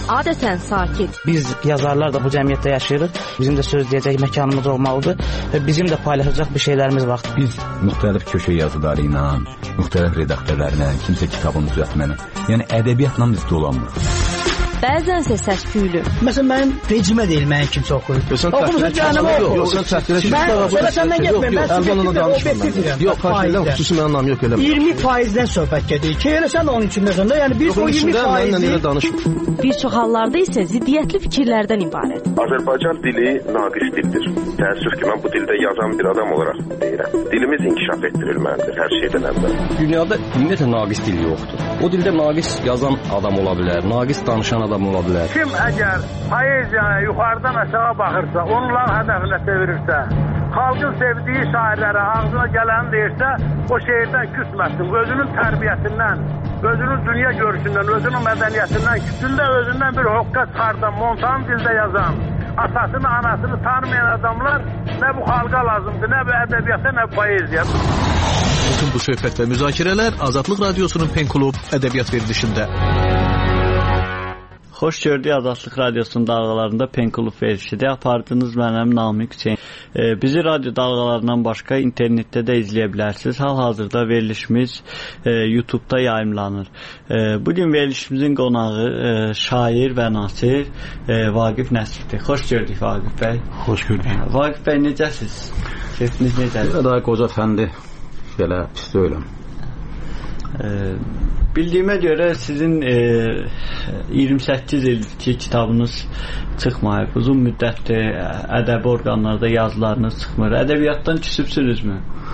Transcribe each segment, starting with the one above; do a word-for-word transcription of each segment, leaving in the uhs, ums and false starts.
adətən sakit. Biz yazarlar da bu cəmiyyətdə yaşayırıq. Bizim də söz deyəcək məkanımız olmalıdır və bizim də paylaşacaq bir şeylərimiz var. Biz müxtəlif köşə yazıları ilə, müxtəlif redaktörlərlə, kimsə kitabını düzəltməklə, yəni ədəbiyyatla biz dolanmırıq. Bəzənsə səs-küylü. Məsələn, mənim vecimə deyil, mənim kimsə oxuyur. Oxumuşsa cəhənnəmə oxuyur. Yox, sən təxtirə ki, mən səndən getməyim, mən subjektiv və obyektiv deyirəm. Yox, xahiş xüsusi mənim anlam yox eləmə. iyirmi faizdən söhbət gedir. Ki, elə sən onun içindəsən də, yəni biz o iyirmi faizi... Bir çox hallarda isə ziddiyyətli fikirlərdən ibarət. Azərbaycan dili naqis dildir. Təəssüf ki, mən bu dildə yazan bir adam olaraq deyirəm. Dilimiz inkişaf etdirilməlidir hər şeydən əvvəl. Dünyada ümumiyyətlə naqis dil yoxdur. O dildə naqis yazan adam ola bilər, naqis danışan adam ola bilər. Kim əgər poeziyaya yuxarıdan aşağı baxırsa, onların hədəfinə çevirirsə, xalqın sevdiyi şairlərə ağzına gələni deyirsə, o şeirdən küsməsin. Özünün tərbiyəsindən, özünün dünya görüşündən, özünün mədəniyyətindən, küsündə özündən bir hoqqa çıxardan, montan dildə yazan, atasını, anasını tanımayan adamlar nə bu xalqa lazımdır, nə bu ədəbiyyata, nə bu poeziya. Bütün bu söhbət və müzakirələr Azadlıq Radiosunun Pen Klub ədəbiyyat verilişində. Xoş gördük Azadlıq Radiosunun dalğalarında Pen Klub verilişidir. Apardınız mənim Namiq Hüseyn. E, bizi radyo dalğalarından başqa internetdə də izləyə bilərsiniz. Hal-hazırda verilişimiz e, YouTube'da yayımlanır. E, bugün verilişimizin qonağı e, şair və nasir e, Vaqif Nəsirdir. Xoş gördük Vaqif bəy. Xoş gördük. Vaqif bəy necəsiz? Keyfiniz necədir? Daha qoca fəndi belə pis deyiləm. E, Bildiyimə görə sizin e, iyirmi səkkiz ilki kitabınız çıxmayıb. Uzun müddətdir ədəbi orqanlarda yazılarınız çıxmır. Ədəbiyyatdan küsübsünüzmü?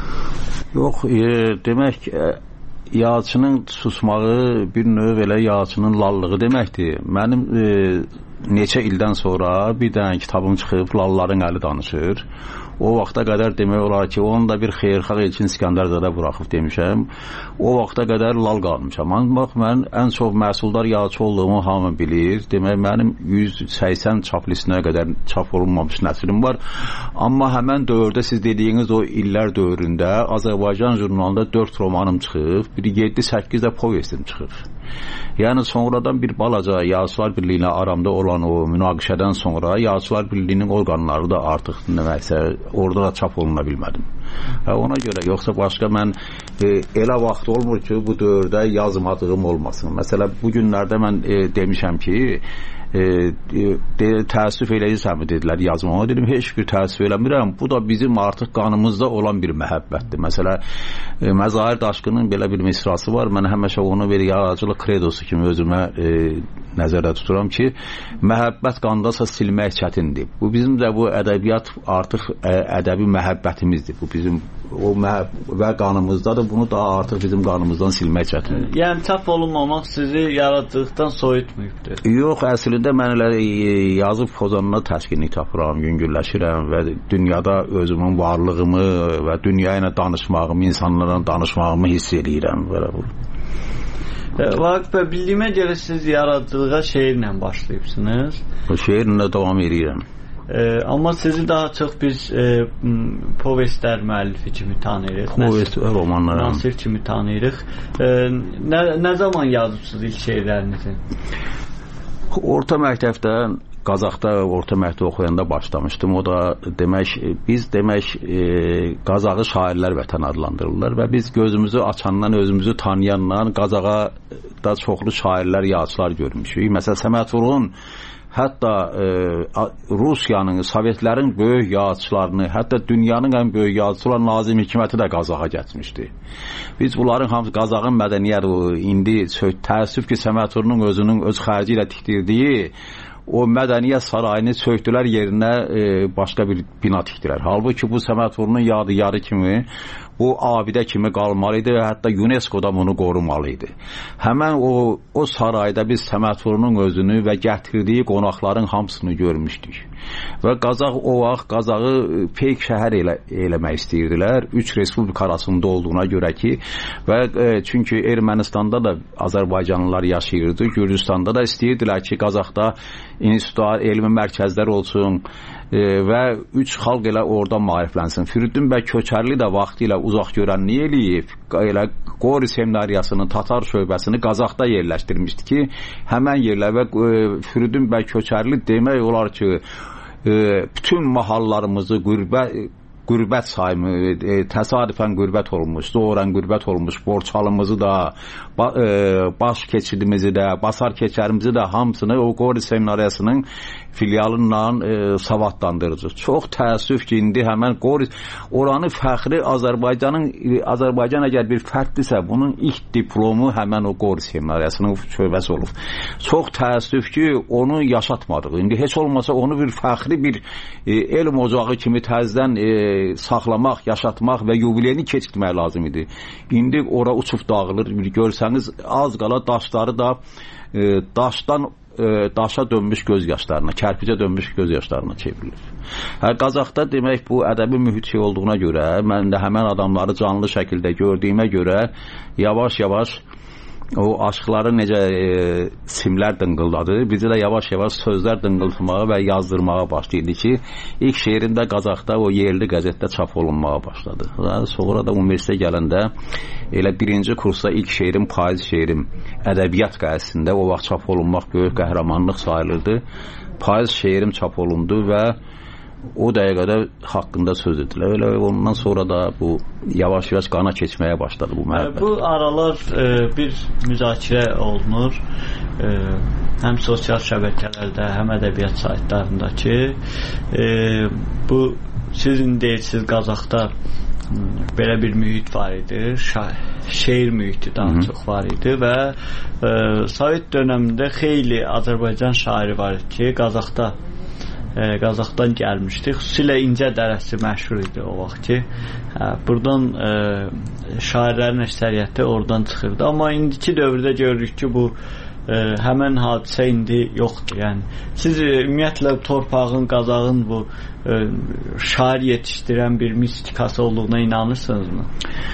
Yox, e, demək e, yazıçının susmağı bir növ elə yazıçının lallığı deməkdir. Mənim e, neçə ildən sonra bir dənə kitabım çıxıb, lalların əli danışır. O vaxta qədər demək olar ki, onu da bir xeyirxah Elçin İskəndərzədə buraxıb demişəm. O vaxta qədər lal qalmışam. Bax, mən ən çox məhsuldar yazıcı olduğumu hamı bilir. Demək, mənim yüz səksən çap listinə qədər çap olunmamış nəsrim var. Amma həmən dövrdə, siz dediyiniz o illər dövründə Azərbaycan jurnalında dörd romanım çıxıb, bir yeddi səkkiz də povestim çıxıb. Yəni sonradan bir balaca Yazıçılar Birliyinə aramda olan o münaqişədən sonra Yazıçılar Birliyinin orqanları da artıq nəsə orada da çap oluna bilmədim. Və ona görə, yoxsa başqa mən e, elə vaxt olmur ki, bu dövrdə yazmadığım olmasın. Məsələn, bu günlərdə mən e, demişəm ki, e, de, təəssüf eləyirsən mi dedilər yazmama. Dedim, heç bir təəssüf eləmirəm. Bu da bizim artıq qanımızda olan bir məhəbbətdir. Məsələn, e, Məzahir Daşqının belə bir misrası var. Mən həmişə onu bir yaradıcılıq kredosu kimi özümə e, nəzərdə tuturam ki, məhəbbət qandasa silmək çətindir. Bu bizim də bu ədəbiyyat artıq ə, ədəbi məhəbbətimizdir. Bu bizim o məhəbb və qanımızdadır. Bunu da artıq bizim qanımızdan silmək çətindir. Yəni çap olunmamaq sizi yaradıcılıqdan soyutmayıbdır. Yox, əslində mən elə yazıb pozanına təskinlik tapıram, yüngülləşirəm və dünyada özümün varlığımı və dünya ilə danışmağımı, insanlarla danışmağımı hiss edirəm. Belə bu. Vaqif bəy, bildiyimə görə siz yaradıcılığa şeirlə başlayıbsınız. O şeirlə davam edirəm. E, amma sizi daha çox biz e, povestlər müəllifi kimi tanıyırıq. Povest və romanlar. Nasir kimi tanıyırıq. E, nə, nə zaman yazıbsınız ilk şeirlərinizi? Orta məktəbdə, Qazaxda orta məktəb oxuyanda başlamışdım. O da demək, biz demək e, Qazağı şairlər vətən adlandırırlar və biz gözümüzü açandan, özümüzü tanıyandan Qazağa da çoxlu şairlər, yazıçılar görmüşük. Məsələn, Səməd Vurğun hətta e, Rusiyanın, Sovetlərin böyük yazıçılarını, hətta dünyanın ən böyük yazıçılar Nazim Hikməti də Qazağa getmişdi. Biz bunların hamısı Qazağın mədəniyyəti, indi təəssüf ki, Səməd Vurğunun özünün öz xərci ilə tikdirdiyi o mədəniyyət sarayını söktülər, yerinə e, başqa bir bina tikdilər. Halbuki bu Səməd Vurğunun yadigarı kimi, bu abidə kimi qalmalı idi və hətta UNESCO-da bunu qorumalı idi. Həmən o, o sarayda biz Səməd Vurğunun özünü və gətirdiyi qonaqların hamısını görmüşdük. Və Qazaq o vaxt Qazağı feyk şəhər elə, eləmək istəyirdilər. Üç respublika arasında olduğuna görə ki, və e, çünki Ermənistanda da Azərbaycanlılar yaşayırdı, Gürcüstanda da istəyirdilər ki, Qazaqda institutlar, elmi mərkəzlər olsun e, və üç xalq elə orada maariflənsin. Firidun bəy Köçərli də vaxtı ilə uzaq görənliyi eləyib, elə Qori seminariyasının Tatar şöbəsini Qazaxda yerləşdirmişdi ki, həmən yerlər və e, Firidun bəy Köçərli demək olar ki, e, bütün mahallarımızı qürbət qürbət sayımı, e, təsadüfən qürbət olmuş, doğrudan qürbət olmuş, Borçalımızı da, ba, e, baş keçidimizi də, basar keçərimizi də hamısını o Qori seminariyasının filialından e, savadlandırıcı. Çox təəssüf ki, indi həmən Qori, oranı fəxri Azərbaycanın, Azərbaycan əgər bir fərddirsə, bunun ilk diplomu həmən o Qori seminariyasının şöbəsi olub. Çox təəssüf ki, onu yaşatmadıq. İndi heç olmasa onu bir fəxri bir e, elm ocağı kimi təzdən e, saxlamaq, yaşatmaq və yubileyini keçirtmək lazım idi. İndi ora uçub dağılır. Görsəniz az qala daşları da e, daşdan e, daşa dönmüş göz yaşlarına, kərpicə dönmüş göz yaşlarına çevrilir. Hə, Qazaxda demək bu ədəbi mühit şey olduğuna görə, mən də həmən adamları canlı şəkildə gördüyümə görə yavaş-yavaş o aşıqları necə e, simlər dıngıldadı, bizi də yavaş-yavaş sözlər dıngıltmağa və yazdırmağa başlaydı ki, ilk şeirim də Qazaxda o yerli qəzetdə çap olunmağa başladı. Sonra da universitetə gələndə elə birinci kursda ilk şeirim, payız şeirim ədəbiyyat qəzetində o vaxt çap olunmaq böyük qəhrəmanlıq sayılırdı. Payız şeirim çap olundu və o dəqiqədə haqqında söz edilər. Elə ondan sonra da bu yavaş-yavaş qana keçməyə başladı bu məhəbbət. Bu aralar e, bir müzakirə olunur. E, həm sosial şəbəkələrdə, həm ədəbiyyat saytlarında ki, e, bu sizin deyirsiniz Qazaxda belə bir mühit var idi. Şeir mühiti daha Hı -hı. çox var idi və e, Sovet dövründə xeyli Azərbaycan şairi var idi ki, Qazaxda E, Qazaxdan gəlmişdi. Xüsusilə İncə Dərəsi məşhur idi o vaxt ki. Hə, buradan e, şairlərin əksəriyyəti oradan çıxırdı. Amma indiki dövrdə görürük ki, bu e, həmən hadisə indi yoxdur. Yəni siz e, ümumiyyətlə torpağın, Qazaxın bu e, şair yetişdirən bir mistikası olduğuna inanırsınızmı?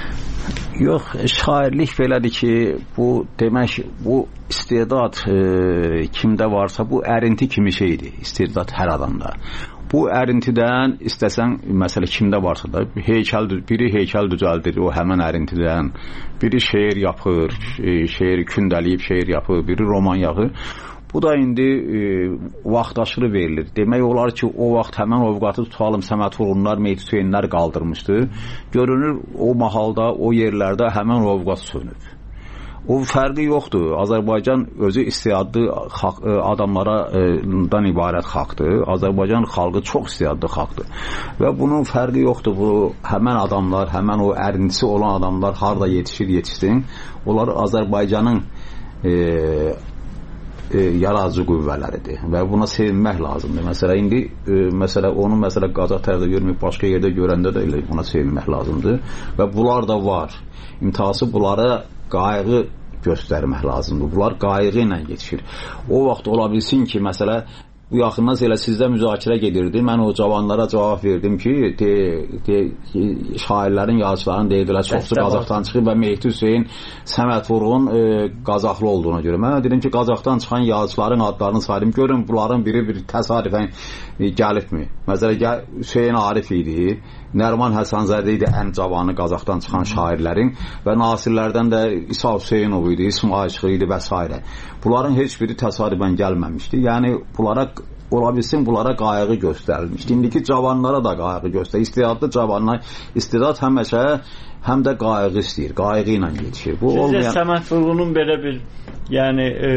Yox, şairlik belədir ki, bu demək, bu istedad e, kimdə varsa bu ərinti kimi şeydir, istedad hər adamda. Bu ərintidən istəsən, məsələ kimdə varsa da heykəl, biri heykəl düzəldir o həmən ərintidən, biri şeir yapır, e, şeir kündəliyib şeir yapır, biri roman yapır. Bu da indi e, vaxtaşırı verilir. Demək olar ki, o vaxt həmən ovqatı tutalım Səməd Vurğunlar, Mehdi Hüseynlər qaldırmışdı. Görünür, o mahalda, o yerlərdə həmən ovqat sönüb. O fərqi yoxdur. Azərbaycan özü istedadlı adamlardan ibarət xalqdır. Azərbaycan xalqı çox istedadlı xalqdır. Və bunun fərqi yoxdur. Bu həmən adamlar, həmən o ərintisi olan adamlar harda yetişir, yetişsin. Onlar Azərbaycanın e, E, yaradıcı qüvvələridir və buna sevinmək lazımdır. Məsələ indi e, məsələ onu məsələ Qazax tərəfdə görməyib başqa yerdə görəndə də elə buna sevinmək lazımdır və bunlar da var. İmtihası bunlara qayğı göstərmək lazımdır. Bunlar qayğı ilə yetişir. O vaxt ola bilsin ki, məsələ bu yaxından elə sizdə müzakirə gedirdi. Mən o cavanlara cavab verdim ki, de, de, şairlərin, yazıçıların deyirdilər, çoxsu Qazaxdan çıxıb və Mehdi Hüseyn, Səməd Vurğun e, Qazaxlı olduğuna görə. Mən dedim ki, Qazaxdan çıxan yazıçıların adlarını saydım. Görün, bunların biri bir təsadüfən e, gəlibmi? Məsələn, Hüseyn Arif idi, Nərman Həsənzədə idi ən cavanı Qazaxdan çıxan şairlərin və nasirlərdən də İsa Hüseynov idi, İsmail Şıxı idi və s. Bunların heç biri təsadüfən gəlməmişdi. Yəni, bunlara ola bilsin, bunlara qayğı göstərilmişdi. İndiki cavanlara da qayğı göstərir. İstedadlı cavanlar, istedad həməşə həm də qayğı istəyir, qayğı ilə yetişir. Bu Sizcə olmayan... Səməd Vurğunun belə bir, yəni e,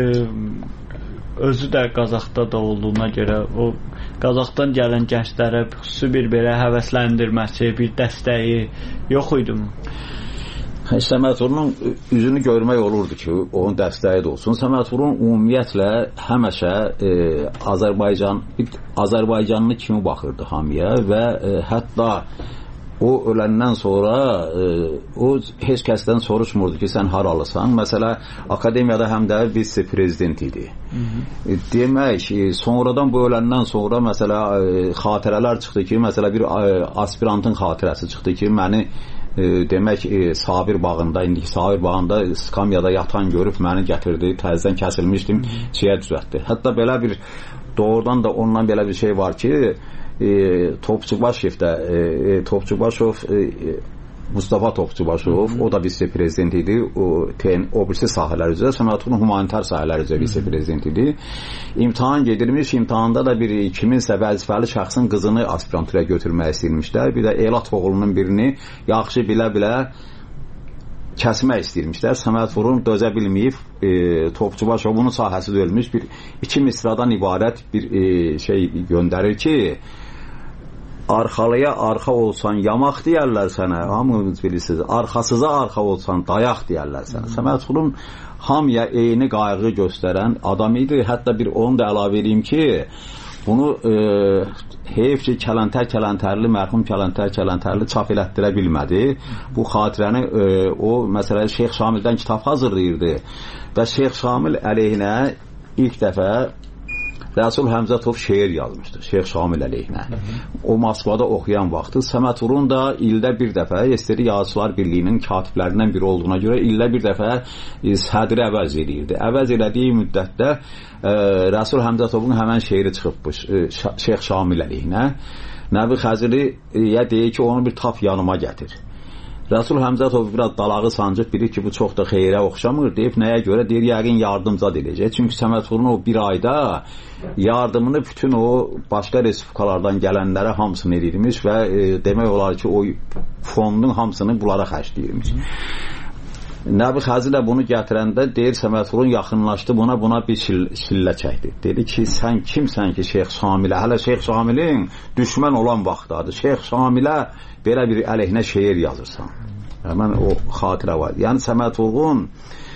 özü də Qazaxda da olduğuna görə o Qazaxdan gələn gənclərə xüsusi bir belə həvəsləndirməsi, bir dəstəyi yox idi mi? Səməd Vurğunun üzünü görmək olurdu ki, onun dəstəyi də olsun. Səməd Vurğun ümumiyyətlə həməşə e, Azərbaycan, Azərbaycanlı kimi baxırdı hamıya və e, hətta o öləndən sonra e, o heç kəsdən soruşmurdu ki, sən haralısan. Məsələ, akademiyada həm də vitse-prezident idi. Hı -hı. E, demək, e, sonradan bu öləndən sonra məsələ e, xatirələr çıxdı ki, məsələ bir e, aspirantın xatirəsi çıxdı ki, məni E, demək e, Sabir bağında, indiki Sabir bağında skamyada yatan görüb məni gətirdi, təzədən kəsilmişdim, şeyə düzəltdi. Hətta belə bir doğrudan da ondan belə bir şey var ki, e, Topçubaşevdə e, Topçubaşov e, Mustafa Topçubaşov, o da vitse-prezident idi. O, ten, o birisi sahələr üzrə, Səməd humanitar sahələr üzrə vitse-prezident idi. İmtahan gedirmiş, imtahanda da bir kiminsə vəzifəli şəxsin qızını aspiranturaya götürmək istəyirmişlər. Bir də Elat oğlunun birini yaxşı bilə-bilə kəsmək istəyirmişlər. Səməd Vurğun dözə bilməyib, e, Topçubaşovun sahəsi dölmüş bir iki misradan ibarət bir e, şey göndərir ki, arxalıya arxa olsan yamaq deyərlər sənə, hamınız bilirsiniz, arxasıza arxa olsan dayaq deyərlər sənə. Səməd Vurğun hamıya eyni qayğı göstərən adam idi. Hətta bir onu da əlavə edeyim ki, bunu e, heyf ki, Kələntər Kələntərli, mərhum Kələntər Kələntərli çap elətdirə bilmədi. Bu xatirəni e, o, məsələn, Şeyx Şamildən kitab hazırlayırdı və Şeyx Şamil əleyhinə ilk dəfə Rəsul Həmzətov şeir yazmışdı, Şeyx Şamil əleyhinə. O Moskvada oxuyan vaxtı Səməd Vurğun da ildə bir dəfə S S R Yazıçılar Birliyinin katiblərindən biri olduğuna görə ildə bir dəfə e, sədri əvəz edirdi. Əvəz elədiyi müddətdə e, Rəsul Həmzətovun həmən şeiri çıxıbmış e, Şeyx Şamil əleyhinə. Nəbi Xəziriyə deyir ki, onu bir tap yanıma gətir. Rəsul Həmzətov biraz dalağı sancıb bilir ki, bu çox da xeyrə oxşamır, deyib nəyə görə? Deyir, yəqin yardımca edəcək. Çünki Səməd Vurğun o bir ayda yardımını bütün o başqa respublikalardan gələnlərə hamısını edirmiş və e, demək olar ki, o fondun hamısını bunlara xərcləyirmiş. Nəbi Xəzir də bunu gətirəndə deyir, Səməd Vurğun yaxınlaşdı, buna buna bir şillə çəkdi. Dedi ki, sən kimsən ki, Şeyx Şamilə, hələ Şeyx Şamilin düşmən olan vaxtdadır. Şeyx Şamilə belə bir əleyhinə şeir yazırsan. Həmən o xatirə var. Yəni Səməd Vurğun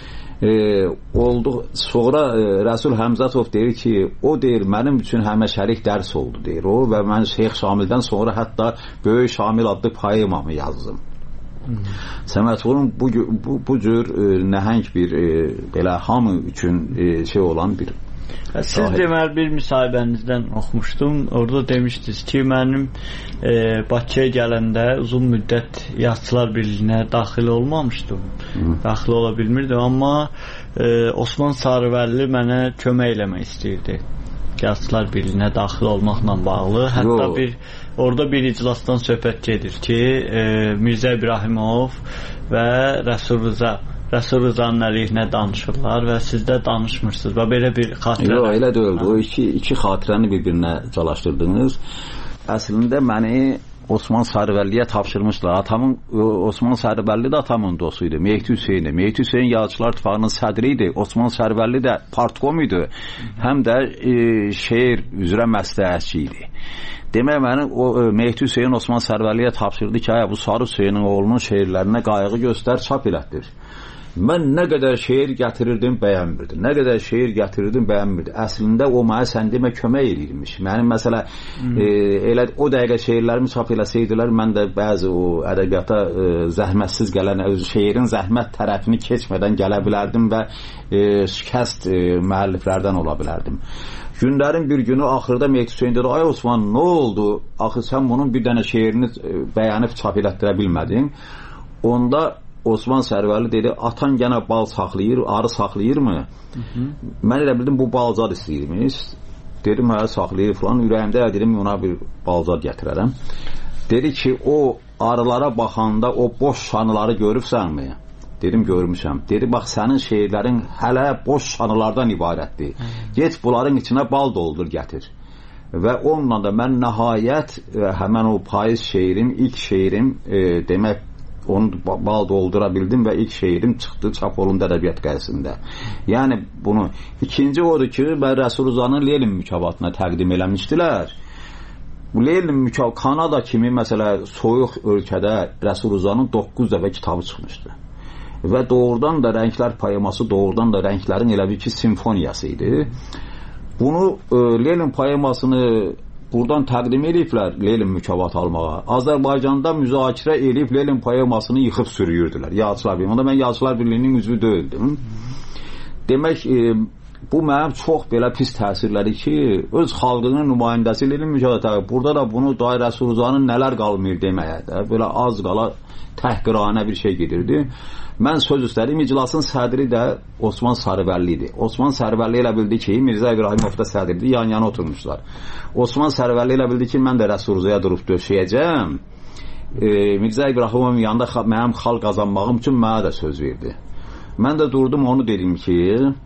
e, oldu. Sonra e, Rəsul Həmzətov deyir ki, o deyir, mənim üçün həməşərik dərs oldu deyir o və mən Şeyx Şamildən sonra hətta Böyük Şamil adlı poemamı yazdım. Hmm. Səməd Vurğun bu, bu, bu cür e, nəhəng bir e, belə hamı üçün e, şey olan bir Siz deməli bir müsahibənizdən oxumuşdum. Orada demişdiniz ki, mənim e, Bakıya gələndə uzun müddət Yazıçılar Birliyinə daxil olmamışdım. Hı. Daxil ola bilmirdim, amma e, Osman Sarıvəlli mənə kömək eləmək istəyirdi. Yazıçılar Birliyinə daxil olmaqla bağlı. Hətta Yo. bir orada bir iclasdan söhbət gedir ki, e, Mirzə İbrahimov və Rəsul Rıza Rəsul Rızanın əleyhinə danışırlar və siz də danışmırsınız və belə bir xatirə. Yox, elə deyildi. O iki, iki xatirəni bir-birinə calaşdırdınız. Əslində məni Osman Sarıvəlliyə tapşırmışlar. Atamın, Osman Sarıvəlli də atamın dostu idi. Mehdi Hüseyin. Mehdi Hüseyin Yazıçılar İttifaqının sədri idi. Osman Sarıvəlli də partkom idi. Həm də e, şeir üzrə məsləhətçi idi. Demək məni o Mehdi Hüseyin Osman Sarıvəlliyə tapşırdı ki, bu Sarı Hüseynin oğlunun şeirlərinə qayğı göstər, çap elətdir. Mən nə qədər şeir gətirirdim, bəyənmirdi. Nə qədər şeir gətirirdim, bəyənmirdi. Əslində o mənə sən demə kömək edirmiş. Mənim məsələ hmm. e, elə o dəqiqə şeirlərimi çap eləsəydilər, mən də bəzi o ədəbiyyata e, zəhmətsiz gələn, öz şeirin zəhmət tərəfini keçmədən gələ bilərdim və e, şikəst e, müəlliflərdən ola bilərdim. Günlərin bir günü axırda Mehdi Hüseyin dedi, ay Osman, nə oldu? Axı sən bunun bir dənə şeirini e, bəyənib çap elətdirə bilmədin. Onda Osman Sərvəli dedi, atan gənə bal saxlayır, arı saxlayırmı? Hı -hı. Mən elə bildim, bu balzad istəyirmiş. Dedim, hə, saxlayır falan. Ürəyimdə dedim, ona bir balzad gətirərəm. Dedi ki, o arılara baxanda o boş şanıları görübsənmi? Dedim, görmüşəm. Dedi, bax, sənin şeirlərin hələ boş şanılardan ibarətdir. Hı -hı. Get bunların içinə bal doldur, gətir. Və onunla da mən nəhayət e, həmən o payız şeirim, ilk şeirim e, demək onu bal doldura bildim və ilk şeirim çıxdı çap olundu ədəbiyyat qəzetində. Yəni bunu ikinci odur ki, mən Rəsul Rızanın Lenin mükafatına təqdim eləmişdilər. Bu Lenin mükafatı Kanada kimi məsələ soyuq ölkədə Rəsul Rızanın doqquz dəfə kitabı çıxmışdı. Və doğrudan da Rənglər poeması doğrudan da rənglərin elə bir ki simfoniyası idi. Bunu e, Lenin poemasını buradan təqdim ediblər Lenin mükafatı almağa. Azərbaycanda müzakirə edib Lenin poemasını yıxıb sürüyürdülər. Yazıçılar Birliyi. Onda mən Yazıçılar Birliyinin üzvü deyildim. Demək, e, bu mənim çox belə pis təsirləri ki, öz xalqının nümayəndəsi ilə mücadələ. Burada da bunu Dairəsi Ruzanın nələr qalmır deməyə də, belə az qala təhqiranə bir şey gedirdi. Mən söz üstədim, iclasın sədri də Osman Sarıvəlli idi. Osman Sarıvəlli elə bildi ki, Mirzə İbrahimov da sədrdir, yan-yana oturmuşlar. Osman Sarıvəlli elə bildi ki, mən də Rəsul Ruzaya durub döşəyəcəm. E, Mirzə İbrahimovun yanında mənim xalq qazanmağım üçün mənə də söz verdi. Mən də durdum, onu dedim ki,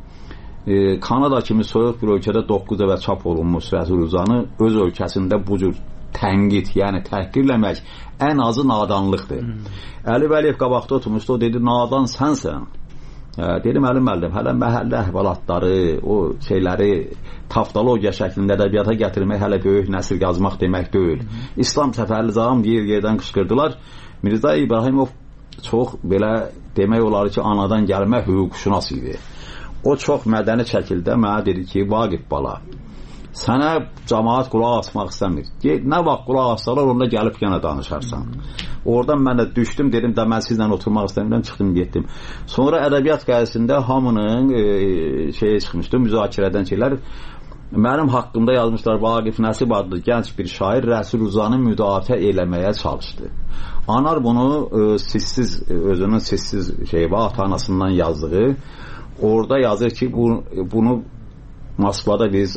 e, Kanada kimi soyuq bir ölkədə doqquz və çap olunmuş Rəsul Ruzanı öz ölkəsində bu cür tənqid, yəni təhqirləmək ən azı nadanlıqdır. Hmm. Əli Vəliyev qabaqda oturmuşdu, o dedi, nadan sənsən. E, dedim, Əli müəllim, hələ məhəllə əhvalatları, o şeyləri taftologiya şəklində ədəbiyyata gətirmək hələ böyük nəsil yazmaq demək deyil. Hmm. İslam Səfərlizadəm yer yerdən qışqırdılar. Mirzə İbrahimov çox belə demək olar ki, anadan gəlmə hüquqşünas idi. O çox mədəni şəkildə mənə dedi ki, Vaqif bala, sənə cəmaat qulaq asmaq istəmir. Nə vaxt qulaq assalar, onda gəlib yenə danışarsan. Oradan mən də düşdüm, dedim də mən sizlə oturmaq istəmirəm, çıxdım, getdim. Sonra ədəbiyyat qəzetində hamının e, şeyə çıxmışdı, müzakirədən şeylər. Mənim haqqımda yazmışlar, Vaqif Nəsib adlı gənc bir şair Rəsul Ruzanı müdafiə eləməyə çalışdı. Anar bunu e, sizsiz, özünün sizsiz şeyi var, ata-anasından yazdığı. Orada yazır ki, bu, bunu Moskvada biz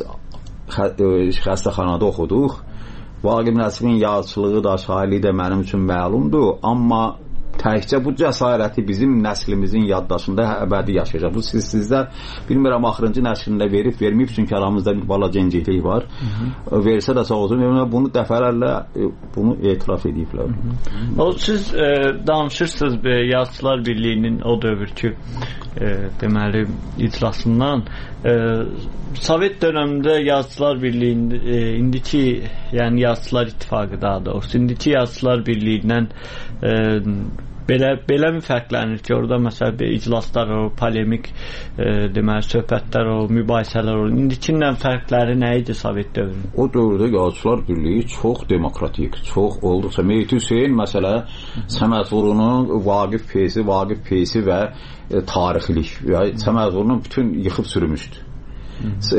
xəstəxanada oxuduq. Vaqif Nəsibin yazıçılığı da, şairliyi də mənim üçün məlumdur, amma təkcə bu cəsarəti bizim nəslimizin yaddaşında əbədi yaşayacaq. Bu siz sizdə bilmirəm axırıncı nəslində verib, verməyib, çünki aramızda bir bala genciklik var. Hı -hı. Versə də sağ olsun, bunu dəfələrlə bunu etiraf ediblər. Hı -hı. O siz e, danışırsınız be, Yazıçılar Birliyinin o dövrkü e, deməli iclasından e, Sovet dövründə Yazıçılar Birliyində e, indiki, yəni Yazıçılar İttifaqı daha doğrusu, indiki Yazıçılar Birliyindən e, belə belə mi fərqlənir ki, orada məsələn iclaslar o, polemik e, deməli söhbətlər o, mübahisələr o, indikindən fərqləri nə idi Sovet dövründə? O dövrdə Yazıçılar Birliyi çox demokratik, çox olduqca Mehdi Hüseyn məsələ Səməd Vurunun Vaqif Peysi, Vaqif Peysi və e, tarixlik və Səməd Vurunun bütün yıxıb sürmüşdü. E,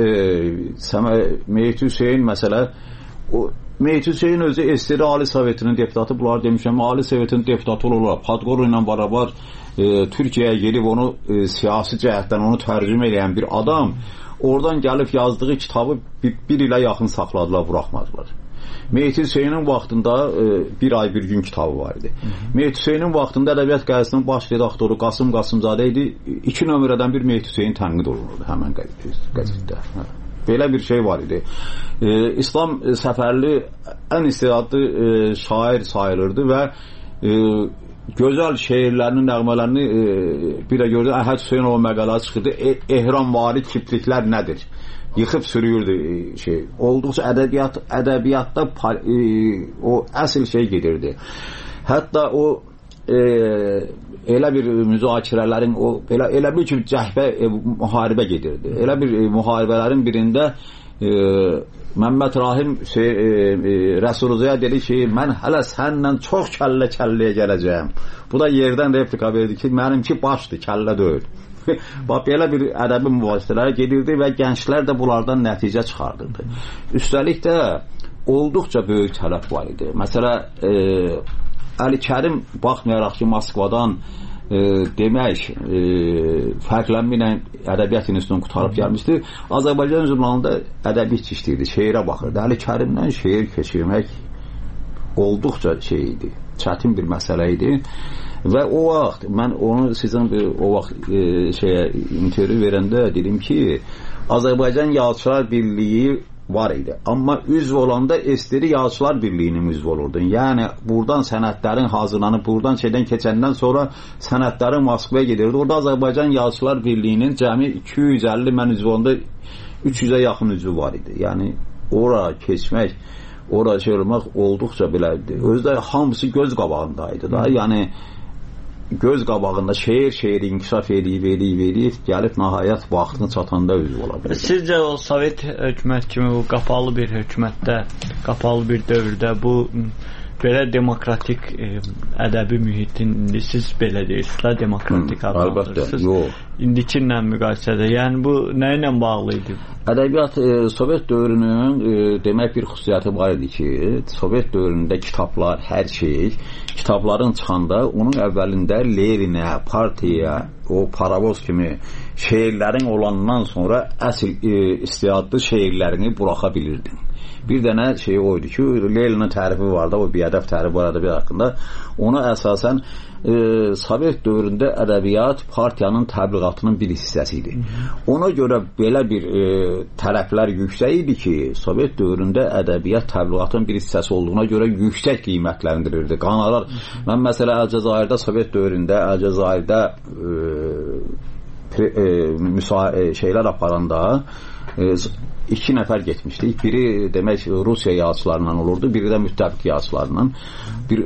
Mehdi Hüseyn məsələ o Mehdi Hüseyn özü S S R Ali Sovetinin deputatı, bunlar demişəm, Ali Sovetinin deputatı olurlar. Podgorla ilə beraber e, Türkiyəyə gelib onu e, siyasi cəhətdən onu tərcümə edən bir adam oradan gəlib yazdığı kitabı bir, bir ilə yaxın saxladılar, buraxmadılar. Mehdi Hüseynin vaxtında e, bir ay bir gün kitabı var idi. Mehdi Hüseynin vaxtında Ədəbiyyat Qəzetinin baş redaktoru Qasım Qasımzadə idi. İki nömrədən bir Mehdi Hüseyin tənqid olunurdu həmən qəzetdə. Belə bir şey var idi. E, İslam Səfərli ən istedadlı e, şair sayılırdı və e, gözəl şeirlərinin, nəğmələrini e, bir də gördü. Əhəd Hüseynov məqaləsi çıxırdı. E, ehramvari kipliklər nədir? Yıxıb sürüyürdü e, şey. Olduqca ədəbiyyat, ədəbiyyatda e, o əsl şey gedirdi. Hətta o e, elə bir müzakirələrin o elə elə bir ki cəhbə e, müharibə gedirdi. Elə bir e, müharibələrin birində e, Məmməd Rahim şey, e, e, Rəsul Ruzaya dedi ki, mən hələ səninlə çox kəllə-kəlləyə gələcəyəm. Bu da yerdən replika verdi ki, mənimki başdır, kəllə deyil. Bax, belə bir ədəbi mübahisələrə gedirdi və gənclər də bunlardan nəticə çıxardırdı. Üstəlik də olduqca böyük tələb var idi. Məsələ e, Əli Kərim baxmayaraq ki, Moskvadan e, demək e, fərqlənməklə ədəbiyyat institutunu qutarıb gəlmişdi. Azərbaycan jurnalında ədəbiyyat işləyirdi, şeirə baxırdı. Əli Kərimdən şeir keçirmək olduqca şey idi, çətin bir məsələ idi. Və o vaxt mən onu sizin bir, o vaxt e, şeyə intervyu verəndə dedim ki, Azərbaycan Yazıçılar Birliyi var idi. Amma üzv olanda Esteri Yazıçılar Birliyinin üzv olurdu. Yəni buradan sənədlərin hazırlanıb, buradan şeydən keçəndən sonra sənədlərin Moskvaya gedirdi. Orada Azərbaycan Yazıçılar Birliyinin cəmi iki yüz əlli, mən üzv olanda üç yüzə yaxın üzvü var idi. Yəni ora keçmək, ora şey olmaq olduqca belədir. Özdə hamısı göz qabağındaydı da. Yəni göz qabağında şeir şeir inkişaf edib, edib, edib, gəlib nəhayət vaxtını çatanda üzv ola bilər. Sizcə o Sovet hökumət kimi bu qapalı bir hökumətdə, qapalı bir dövrdə bu belə demokratik e, ədəbi mühitini siz belə deyirsiniz, demokratik adlandırırsınız. Yox. İndikinlə müqayisədə. Yəni bu nə ilə bağlı idi? Ədəbiyyat e, Sovet dövrünün e, demək bir xüsusiyyəti var idi ki, Sovet dövründə kitablar, hər şey, kitabların çıxanda onun əvvəlində Leninə, partiyaya, o paravoz kimi şeirlərin olandan sonra əsl e, istedadlı şeirlərini buraxa bilirdin. Bir dənə şey o idi ki, Lenin'in tərifi var da, o biədəf tərifi var ədəbiyyat haqqında. Ona əsasən e, Sovet dövründə ədəbiyyat partiyanın təbliğatının bir hissəsi idi. Ona görə belə bir e, tələblər yüksək idi ki, Sovet dövründə ədəbiyyat təbliğatın bir hissəsi olduğuna görə yüksək qiymətləndirilirdi. Qanalar, mən məsələ Əlcəzairdə, Sovet dövründə Əlcəzairdə e, pre, e, müsa e, şeylər aparanda e, iki nəfər getmişdik. Biri demək Rusiya yazıçılarından olurdu, biri də müttəfiq yazıçılarından. Bir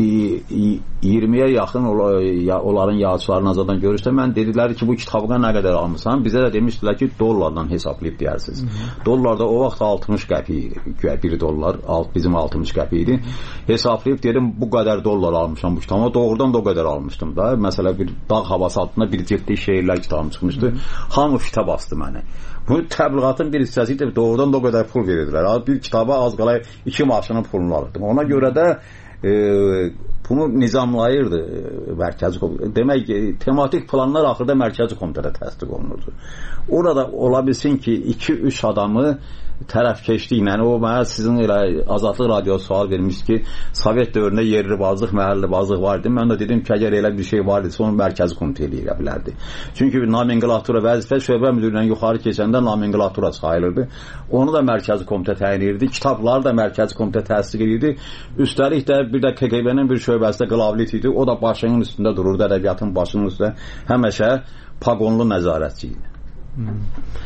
iyirmiyə yaxın onların yazıçılarını azadan görüşdə mən dedilər ki, bu kitabına nə qədər almısan? Bizə də demişdilər ki, dollardan hesablayıb deyirsiniz. Dollarda o vaxt altmış qəpi idi. bir dollar, bizim altmış qəpi idi. Hesablayıb dedim, bu qədər dollar almışam bu kitabı. Doğrudan da o qədər almışdım da. Məsələ bir dağ havası altında bir ciddi şeirlər kitabım çıxmışdı. Hamı fitə bastı məni. Bu təbliğatın bir hissəsi idi, doğrudan da o qədər pul verirdilər. Bir kitaba az qala iki maaşının pulunu alırdım. Ona görə də e, bunu nizamlayırdı mərkəzi komitə. Demək ki, tematik planlar axırda mərkəzi komitədə təsdiq olunurdu. Orada ola bilsin ki, iki üç adamı tərəfkeşliklə, o mənə sizin elə Azadlıq radiosu sual vermiş ki, Sovet dövründə yerli bazlıq, məhəlli bazlıq var idi. Mən də dedim ki, əgər elə bir şey var idisə, onu mərkəzi komitə eləyə bilərdi. Çünki nomenklatura vəzifə şöbə müdürlüyündən yuxarı keçəndə nomenklatura sayılırdı. Onu da mərkəzi komitə təyin edirdi. Kitabları da mərkəzi komitə təsdiq edirdi. Üstəlik də bir də K G B-nin bir şöbəsində qlavlit idi. O da başının üstündə dururdu, ədəbiyyatın başının üstündə. Həmişə paqonlu nəzarətçi idi. Hmm.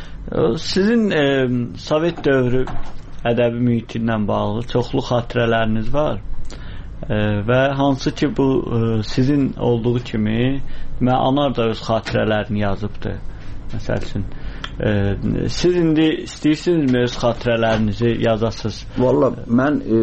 Sizin e, Sovet dövrü ədəbi mühiti ilə bağlı çoxlu xatirələriniz var e, və hansı ki bu e, sizin olduğu kimi Anar da öz xatirələrini yazıbdır. Məsəl üçün e, siz indi istəyirsinizmi öz xatirələrinizi yazasınız? Valla mən e,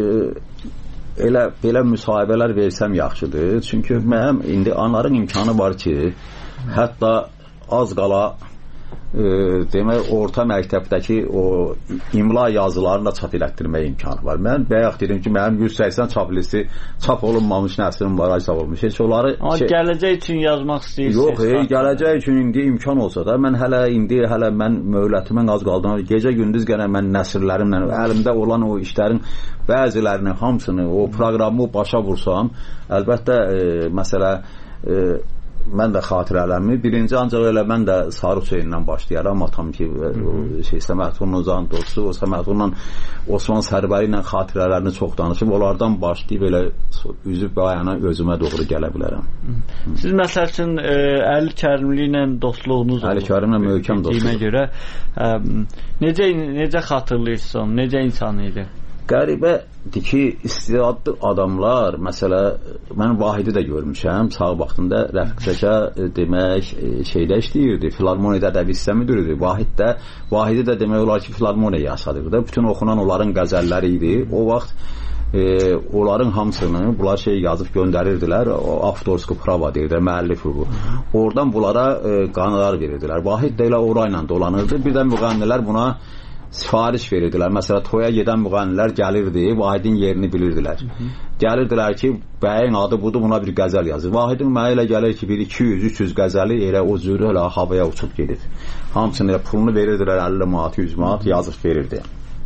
elə belə müsahibələr versəm yaxşıdır. Çünki mənim indi Anarın imkanı var ki, hətta az qala E, demək, orta məktəbdəki o imla yazılarını da çap elətdirmək imkanı var. Mən bayaq dedim ki, mənim yüz səksən çap listi çap olunmamış nəslim var, aysa olmuş. Heç onları Amma şey... gələcək üçün yazmaq istəyirsiniz? Yox, e, gələcək üçün indi imkan olsa da, mən hələ indi hələ mən möhlətimin az qaldığını, gecə gündüz gənə mən nəsrlərimlə, əlimdə olan o işlərin bəzilərini, hamısını, o proqramı başa vursam, əlbəttə e, məsələ e, mən də xatirələrimi birinci ancaq elə mən də Sarı Hüseynindən başlayaram, atam ki şey Səməhdunun Uzan dostu, o Səməhdunla Osman Sərbəri ilə xatirələrini çox danışıb, onlardan başlayıb elə üzüb bayana özümə doğru gələ bilərəm. Siz məsəl üçün e, Əli Kərimli ilə dostluğunuz olur. Əli Kərimlə möhkəm dostluq. Görə e, necə necə xatırlayırsınız onu? Necə insan idi? Qəribədir ki, istedadlı adamlar, məsələ, mən Vahidi də görmüşəm, sağ vaxtında Rəfiq Zəka demək şeydə işləyirdi, filarmoniyada ədəbi hissə müdürüdür. Vahid də, Vahidi də demək olar ki, filarmoniya yaşadırdı. Bütün oxunan onların qəzəlləri idi. O vaxt e, onların hamısını bunlar şey yazıb göndərirdilər, avtorski prava deyirlər, müəllif hüququ. Oradan bunlara e, qanalar verirdilər. Vahid də elə orayla dolanırdı. Bir də müğənnilər buna sifariş verirdilər. Məsələn, toya gedən müğənnilər gəlirdi, Vahidin yerini bilirdilər. Hı -hı. Gəlirdilər ki, bəyin adı budur, buna bir qəzəl yazır. Vahidin mənə elə gəlir ki, bir iki yüz üç yüz qəzəli elə o cürü elə havaya uçub gedir. Hamısını elə pulunu verirdilər, əlli manat, yüz manat yazıb verirdi.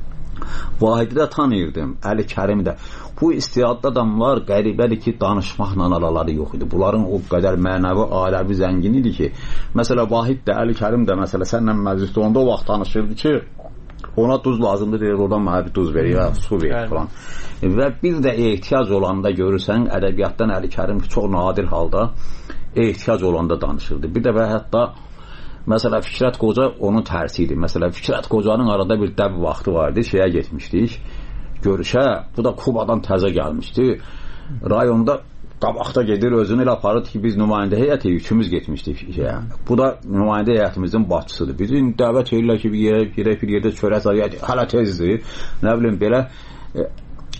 Vahidi də tanıyırdım, Əli Kərim də. Bu istedadlı adamlar qəribədir ki, danışmaqla araları yox idi. Bunların o qədər mənəvi, aləvi zəngin idi ki, məsələ Vahid də, Əli Kərim də məsələ sənlə məclisdə onda o vaxt tanışırdı ki, ona duz lazımdır, deyir, oradan mənə bir duz verir, ya, su verir falan. Və bir də ehtiyac olanda görürsən, ədəbiyyatdan Əli Kərim çox nadir halda ehtiyac olanda danışırdı. Bir də və hətta məsələ Fikrət Qoca onun tərsi idi. Məsələ Fikrət Qocanın arada bir dəb vaxtı vardı, şeyə getmişdik görüşə, bu da Kubadan təzə gəlmişdi. Rayonda qabaqda gedir, özünü elə aparır ki, biz nümayəndə heyəti üçümüz getmişdik şeyə. Bu da nümayəndə heyətimizin başçısıdır. Bizi dəvət edirlər ki, bir yerə, bir yerə, bir yerdə çörək sayı, hələ tezdir. Nə bilim, belə e,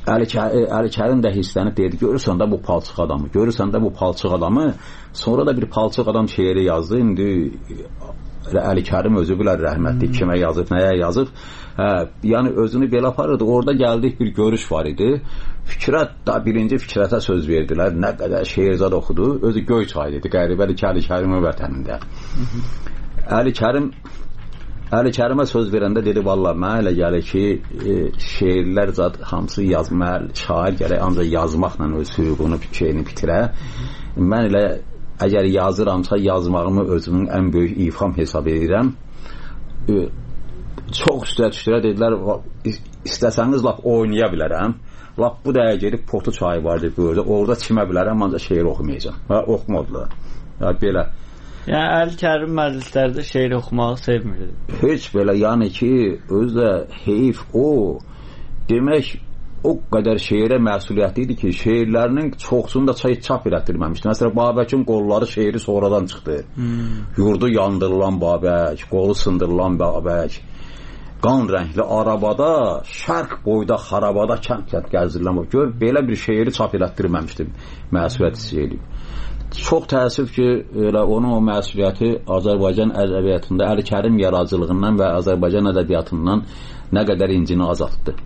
Əli, Əli Kərim də hisslənib dedi, görürsən də bu palçıq adamı, görürsən də bu palçıq adamı. Sonra da bir palçıq adam şeiri yazdı. İndi Əli Kərim özü bilər rəhmətli kimə yazıb, nəyə yazıb. Hə, yəni özünü belə aparırdı. Orada gəldik bir görüş var idi. Fikrət da birinci Fikrətə söz verdilər. Nə qədər şeirzad oxudu. Özü Göyçay dedi. Qəribədir ki, Əli Kərimin vətənində. Əli Kərim Əli Kərimə söz verəndə dedi, vallahi mənə elə gəlir ki, e, şeirlər zad hamısı yazmalı, şair gərək ancaq yazmaqla öz hüququnu, şeyini bitirə. Mən elə əgər yazıramsa yazmağımı özümün ən böyük ifam hesab edirəm. E, çox üstə düşdürə dedilər, istəsəniz lap oynaya bilərəm. Lap bu dəqiqə gedib Potu çayı vardı burada. Orada çimə bilərəm, ancaq şeir oxumayacağam. Və oxumadılar. Yəni belə. Yəni Əli Kərim məclislərdə şeir oxumağı sevmirdi. Heç belə, yəni ki, özü heyf o, demək o qədər şeirə məsuliyyəti idi ki, şeirlərinin çoxsunu da çay çap elətdirməmişdi. Məsələn, Babəkin qolları şeiri sonradan çıxdı. Hmm. Yurdu yandırılan Babək, qolu sındırılan Babək, qan rəngli arabada, şərq boyda xarabada kənd-kənd gəzdirilən. Gör, belə bir şeiri çap elətdirməmişdi məsuliyyəti şeiri. Çox təəssüf ki, elə onun o məsuliyyəti Azərbaycan ədəbiyyatında Əli Kərim yaradıcılığından və Azərbaycan ədəbiyyatından nə qədər incini azaltdı.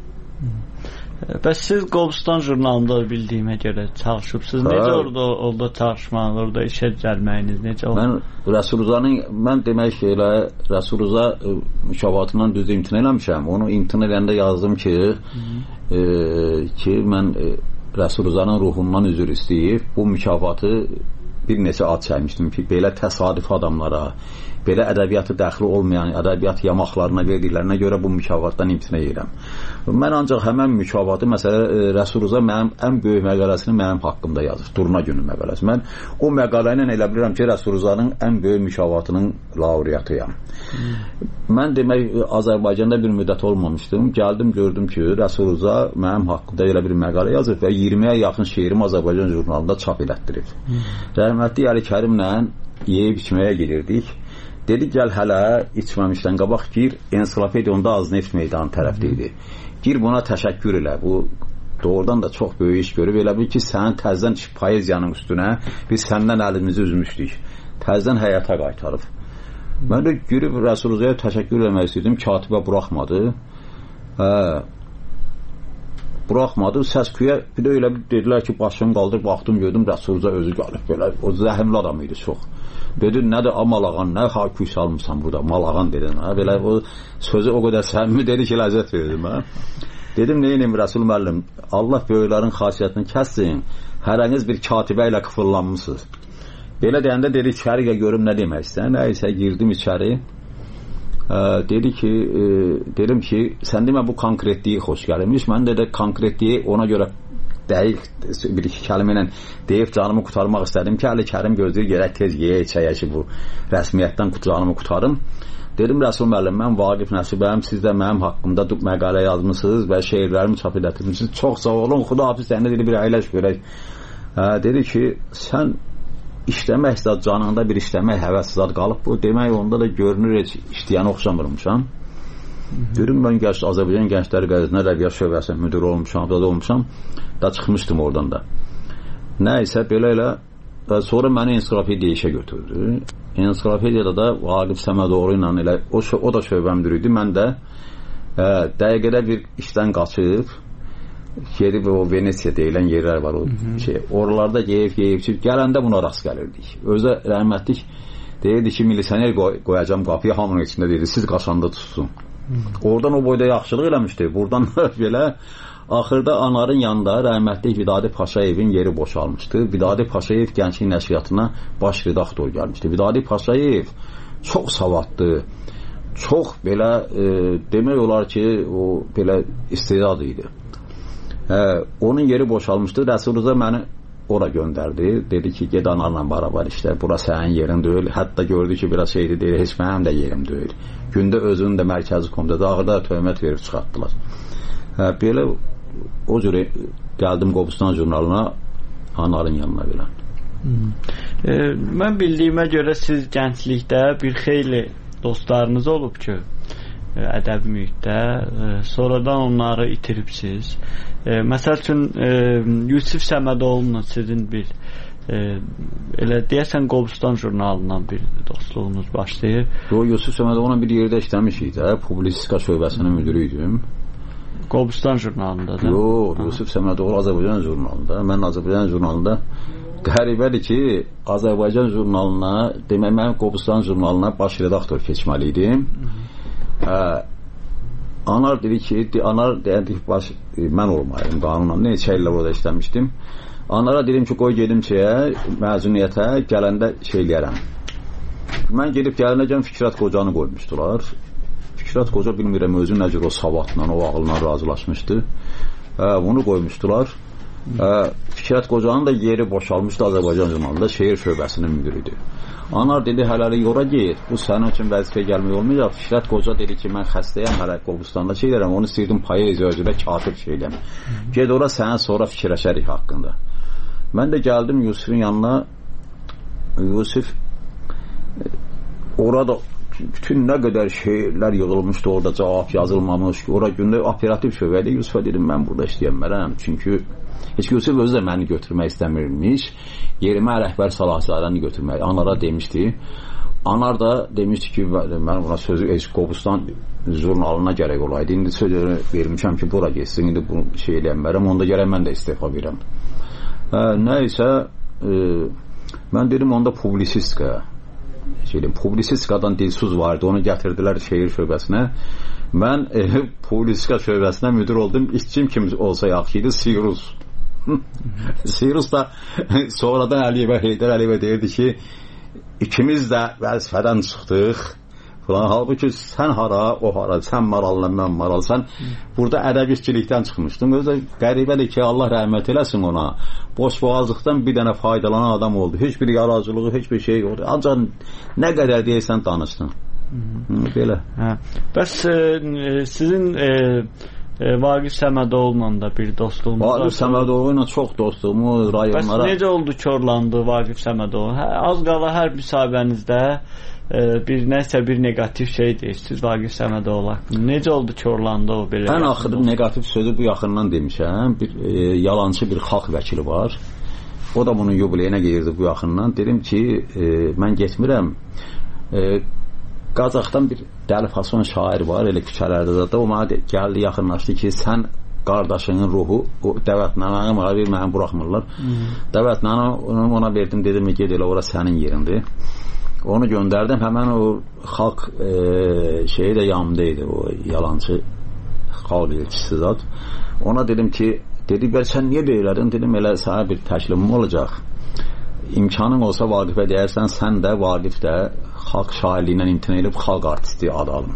Bəs siz Qobustan jurnalında bildiyimə görə çalışıbsınız. Necə orada orada çalışmanız, orada işə gəlməyiniz necə oldu? Mən Rəsuluzanın, mən demək ki, elə Rəsuluza mükafatından düzdür imtina eləmişəm. Onu imtina edəndə yazdım ki, e, ki mən e, Rəsuluzanın ruhundan üzr istəyib bu mükafatı bir neçə ad çəkmişdim ki, belə təsadüf adamlara, belə ədəbiyyatı dəxli olmayan ədəbiyyat yamaqlarına verdiklərinə görə bu mükafatdan imtina edirəm. Mən ancaq həmən mükafatı, məsələ Rəsuluza mənim ən böyük məqaləsini mənim haqqımda yazır, Durna günü məqaləsi. Mən o məqalə ilə elə bilirəm ki, Rəsuluzanın ən böyük mükafatının laureatıyam. Hmm. Mən demək Azərbaycanda bir müddət olmamışdım. Gəldim, gördüm ki, Rəsuluza mənim haqqımda elə bir məqalə yazır və iyirmiyə yaxın şeirim Azərbaycan jurnalında çap elətdirib. Hmm. Rəhmətli Əli Kərimlə yeyib içməyə gedirdik. Dedi, gəl hələ içməmişdən qabaq gir, ensiklopediyada az neft meydanı tərəfdə idi. Gir buna təşəkkür elə. Bu doğrudan da çox böyük iş görüb. Elə bil ki, sənin təzdən poeziyanın üstünə biz səndən əlimizi üzmüşdük. Təzdən həyata qaytarıb. Mən də girib Rəsuluzaya təşəkkür eləmək istəyirdim. Katibə buraxmadı. Hə, buraxmadı. Səsküyə bir də elə dedilər ki, başını qaldırıb baxdım, gördüm Rəsuluza özü qalıb belə. O zəhimli adam idi çox. Dedi, nədir Malağan, nə hakü salmışsan burada, Malağan dedin. Ha? Belə o sözü o qədər səmimi dedi ki, ləzzət verdim. Ha? Dedim, neyiniyim Rəsul müəllim, Allah böyüklərin xasiyyətini kəssin, hərəniz bir katibə ilə qıfırlanmışsınız. Belə deyəndə dedi, içəriyə görüm nə demək istəyən. Nəysə, girdim içəri. Ə, dedi ki, e, dedim ki, sən demə bu konkretliyi xoş gəlmiş. Mən də, də konkretliyi ona görə dəqiq bir iki kəlmə ilə deyib canımı qurtarmaq istədim ki, Əli Kərim gözləyir, gerək tez yeyə içəyə ki, bu rəsmiyyətdən canımı qurtarım. Dedim, Rəsul müəllim, mən Vaqif Nəsibəm, siz də mənim haqqımda məqalə yazmışsınız və şeirlərimi çap edətmişsiniz. Çox sağ olun, Xudahafiz səndə dedi, bir əyləş görək. Hə, dedi ki, sən işləmək zad canında bir işləmək həvəsi zad qalıb. Bu demək onda da görünür heç işləyəni oxşamırmışam. Dedim, mən gəncdə Azərbaycan Gəncləri Qəzetinin ədəbiyyat şöbəsinin müdürü olmuşam, da olmuşam, da çıxmışdım oradan da. Nəysə, belə elə sonra məni ensiklopediya işə götürdü. Ensiklopediyada da Vaqif Səmədoğlu ilə elə o, o da şöbə müdürü idi. Mən də ə, dəqiqədə bir işdən qaçıb gedib o Venesiya deyilən yerlər var o şey. Oralarda yeyib yeyib gələndə buna rast gəlirdik. Özə rəhmətlik deyirdi ki, milisioner qoy, qoyacam qapıya, hamının içində deyirdi, siz qaçanda tutsun. Oradan o boyda yaxşılıq eləmişdi. Buradan belə axırda Anarın yanında rəhmətli Vidadi Paşayevin yeri boşalmışdı. Vidadi Paşayev Gənclik Nəşriyyatına baş redaktor gəlmişdi. Vidadi Paşayev çox savadlı, çox belə e, demək olar ki, o belə istedad idi. Hə, onun yeri boşalmışdı. Rəsuluza məni ora göndərdi. Dedi ki, ged Anarla barabar işlə. Bura sənin yerin deyil. Hətta gördü ki, biraz şeydi deyil. Heç mənim də yerim deyil. Gündə özünün də mərkəzi komitədə ağırda töhmət verib çıxartdılar. Hə, belə o cürə gəldim Qobustan jurnalına, Anarın yanına belə. E, mən bildiyimə görə siz gənclikdə bir xeyli dostlarınız olub ki, ədəbi mühitdə, sonradan onları itiribsiz. Məsəl üçün Yusif Səmədoğlu'nun sizin bir elə deyəsən Qobustan jurnalından bir dostluğunuz başlayır. O Yusif Səmədoğlu'na bir yerdə işləmişik də, publisistika şöbəsinin müdürü idim. Qobustan jurnalında da? Yox, Yusuf Səmədoğlu Azərbaycan jurnalında. Mən Azərbaycan jurnalında qəribədir ki, Azərbaycan jurnalına, demək mən Qobustan jurnalına baş redaktor keçməli idim. Hə, Anar dedi ki, Anar deyədik baş, mən olmayayım qanunla, neçə illər orada işləmişdim. Anara dedim ki, qoy gedim şeyə, məzuniyyətə, gələndə şey eləyərəm. Mən gedib gələnəcən Fikrət Qocanı qoymuşdular. Fikrət Qoca bilmirəm özü nə cür o savadla, o ağılla razılaşmışdı. Hə, bunu qoymuşdular. Hə, Fikrət Qocanın da yeri boşalmışdı Azərbaycan jurnalında, şehir şöbəsinin müdürüydü. Anar dedi, hələlik ora geyir, bu sənin üçün vəzifəyə gəlmək olmayacaq. Fikrət Qoca dedi ki, mən xəstəyəm, hələ Qobustanda şey edərəm, onu istəyirdim poeziya özüdə katib şey edəm. Ged ora, sənə sonra fikirləşərik haqqında. Mən də gəldim Yusifin yanına. Yusif orada bütün nə qədər şeylər yığılmışdı, orada cavab yazılmamış, ora gündə operativ şöbədə. Yusifə dedim, mən burada işləyənmərəm, çünki heç Yusif özü də məni götürmək istəmirmiş, yerimə rəhbər Salahzadəni götürmək. Anara demişdi. Anar da demişdi ki, mən buna sözü Qobustan jurnalına gərək olaydı. İndi sözü vermişəm ki, bura geçsin, indi bunu şey eləyənmərəm, onda gərək mən də istifa verəm. Hə, nəysə, e, mən dedim onda publisistika şeydim, publisistikadan dilsuz vardı, onu gətirdilər şehir şöbəsinə. Mən e, publisistika şöbəsinə müdür oldum, işçim kim olsa yaxşı idi, Sirus. Sirus da sonradan Əliyevə, Heydər Əliyevə deyirdi ki, ikimiz də vəzifədən çıxdıq falan. Halbuki sən hara, o hara, sən maralına, mən maral, sən burada ədəbiyyatçilikdən çıxmışdın. Özü də qəribədir ki, Allah rəhmət eləsin ona. Boş boğazlıqdan bir dənə faydalanan adam oldu. Heç bir yaradıcılığı, heç bir şey oldu. Ancaq nə qədər deyəsən danışdın. Hı, belə. Hə. Bəs e, sizin e, e, Vaqif Səmədoğlu'la da bir dostluğunuz var. Vaqif Səmədoğlu'yla çox dostluğumu rayonlara... Bəs necə oldu körlandı Vaqif Səmədoğlu? Hə, az qala hər müsahibənizdə bir nəsə bir negativ şey deyirsiniz Vaqif Səmədoğlu haqqında. Necə oldu körlandı o belə? Ən axırı negativ sözü bu yaxından demişəm. Bir e, yalancı bir xalq vəkili var. O da bunun yubileyinə gelirdi bu yaxından. Dedim ki, e, mən getmirəm. E, Qazaxdan bir Dəli Fason şair var, elə küçələrdə də. O mənə gəldi, yaxınlaşdı ki, sən qardaşının ruhu, o dəvətnaməni mənə bir mənə buraxmırlar. Dəvətnaməni ona verdim, dedim, ged elə ora sənin yerindir. Onu göndərdim, həmən o xalq e, şeyi də yanımdaydı, o yalancı xalq elçisi zat. Ona dedim ki, dedi, bəl sən niyə beylədin? Dedim, elə sənə bir təklimim olacaq. İmkanın olsa Vaqifə deyərsən, sən də Vaqif də xalq şairliyindən imtina edib xalq artisti adı alın.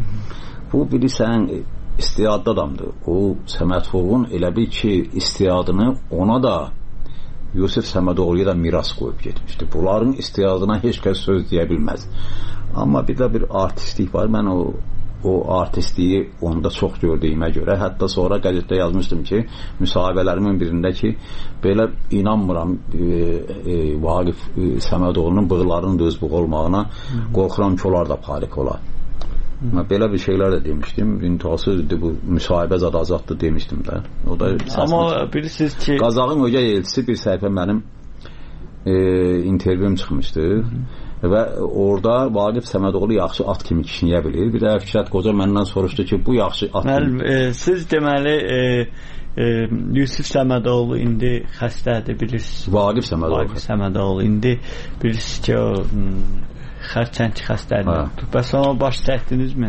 Bu bilirsən istiyadlı adamdır. O Səmədovun elə bir ki, istiyadını ona da Yusif Səmədoğlu'ya da miras qoyub getmişdi. Bunların istiyadına heç kəs söz deyə bilməz. Amma bir də bir artistlik var. Mən o, o artistliyi onda çox gördüyümə görə, hətta sonra qəzetdə yazmışdım ki, müsahibələrimin birində ki, belə inanmıram e, e, Vaqif e, Səmədoğlu'nun bığlarının düz bığ olmağına, qorxuram ki, onlar da parik olar. Hı. Belə bir şeylər də demişdim. İntihası bu müsahibə zad azaddır demişdim də. O da amma bilirsiniz ki, Qazaxın ögey elçisi bir səhifə mənim e, intervyum çıxmışdı. Hı. Və orada Vaqif Səmədoğlu yaxşı at kimi kişniyə bilir. Bir də Fikrət Qoca məndən soruşdu ki, bu yaxşı at kimi... E, siz deməli e, e, Yusif Səmədoğlu indi xəstədir, bilirsiniz. Vaqif Səmədoğlu. Vaqif Səmədoğlu indi bilirsiniz ki, o xərçənki xəstəliyi. Bəs ona baş çəkdinizmi?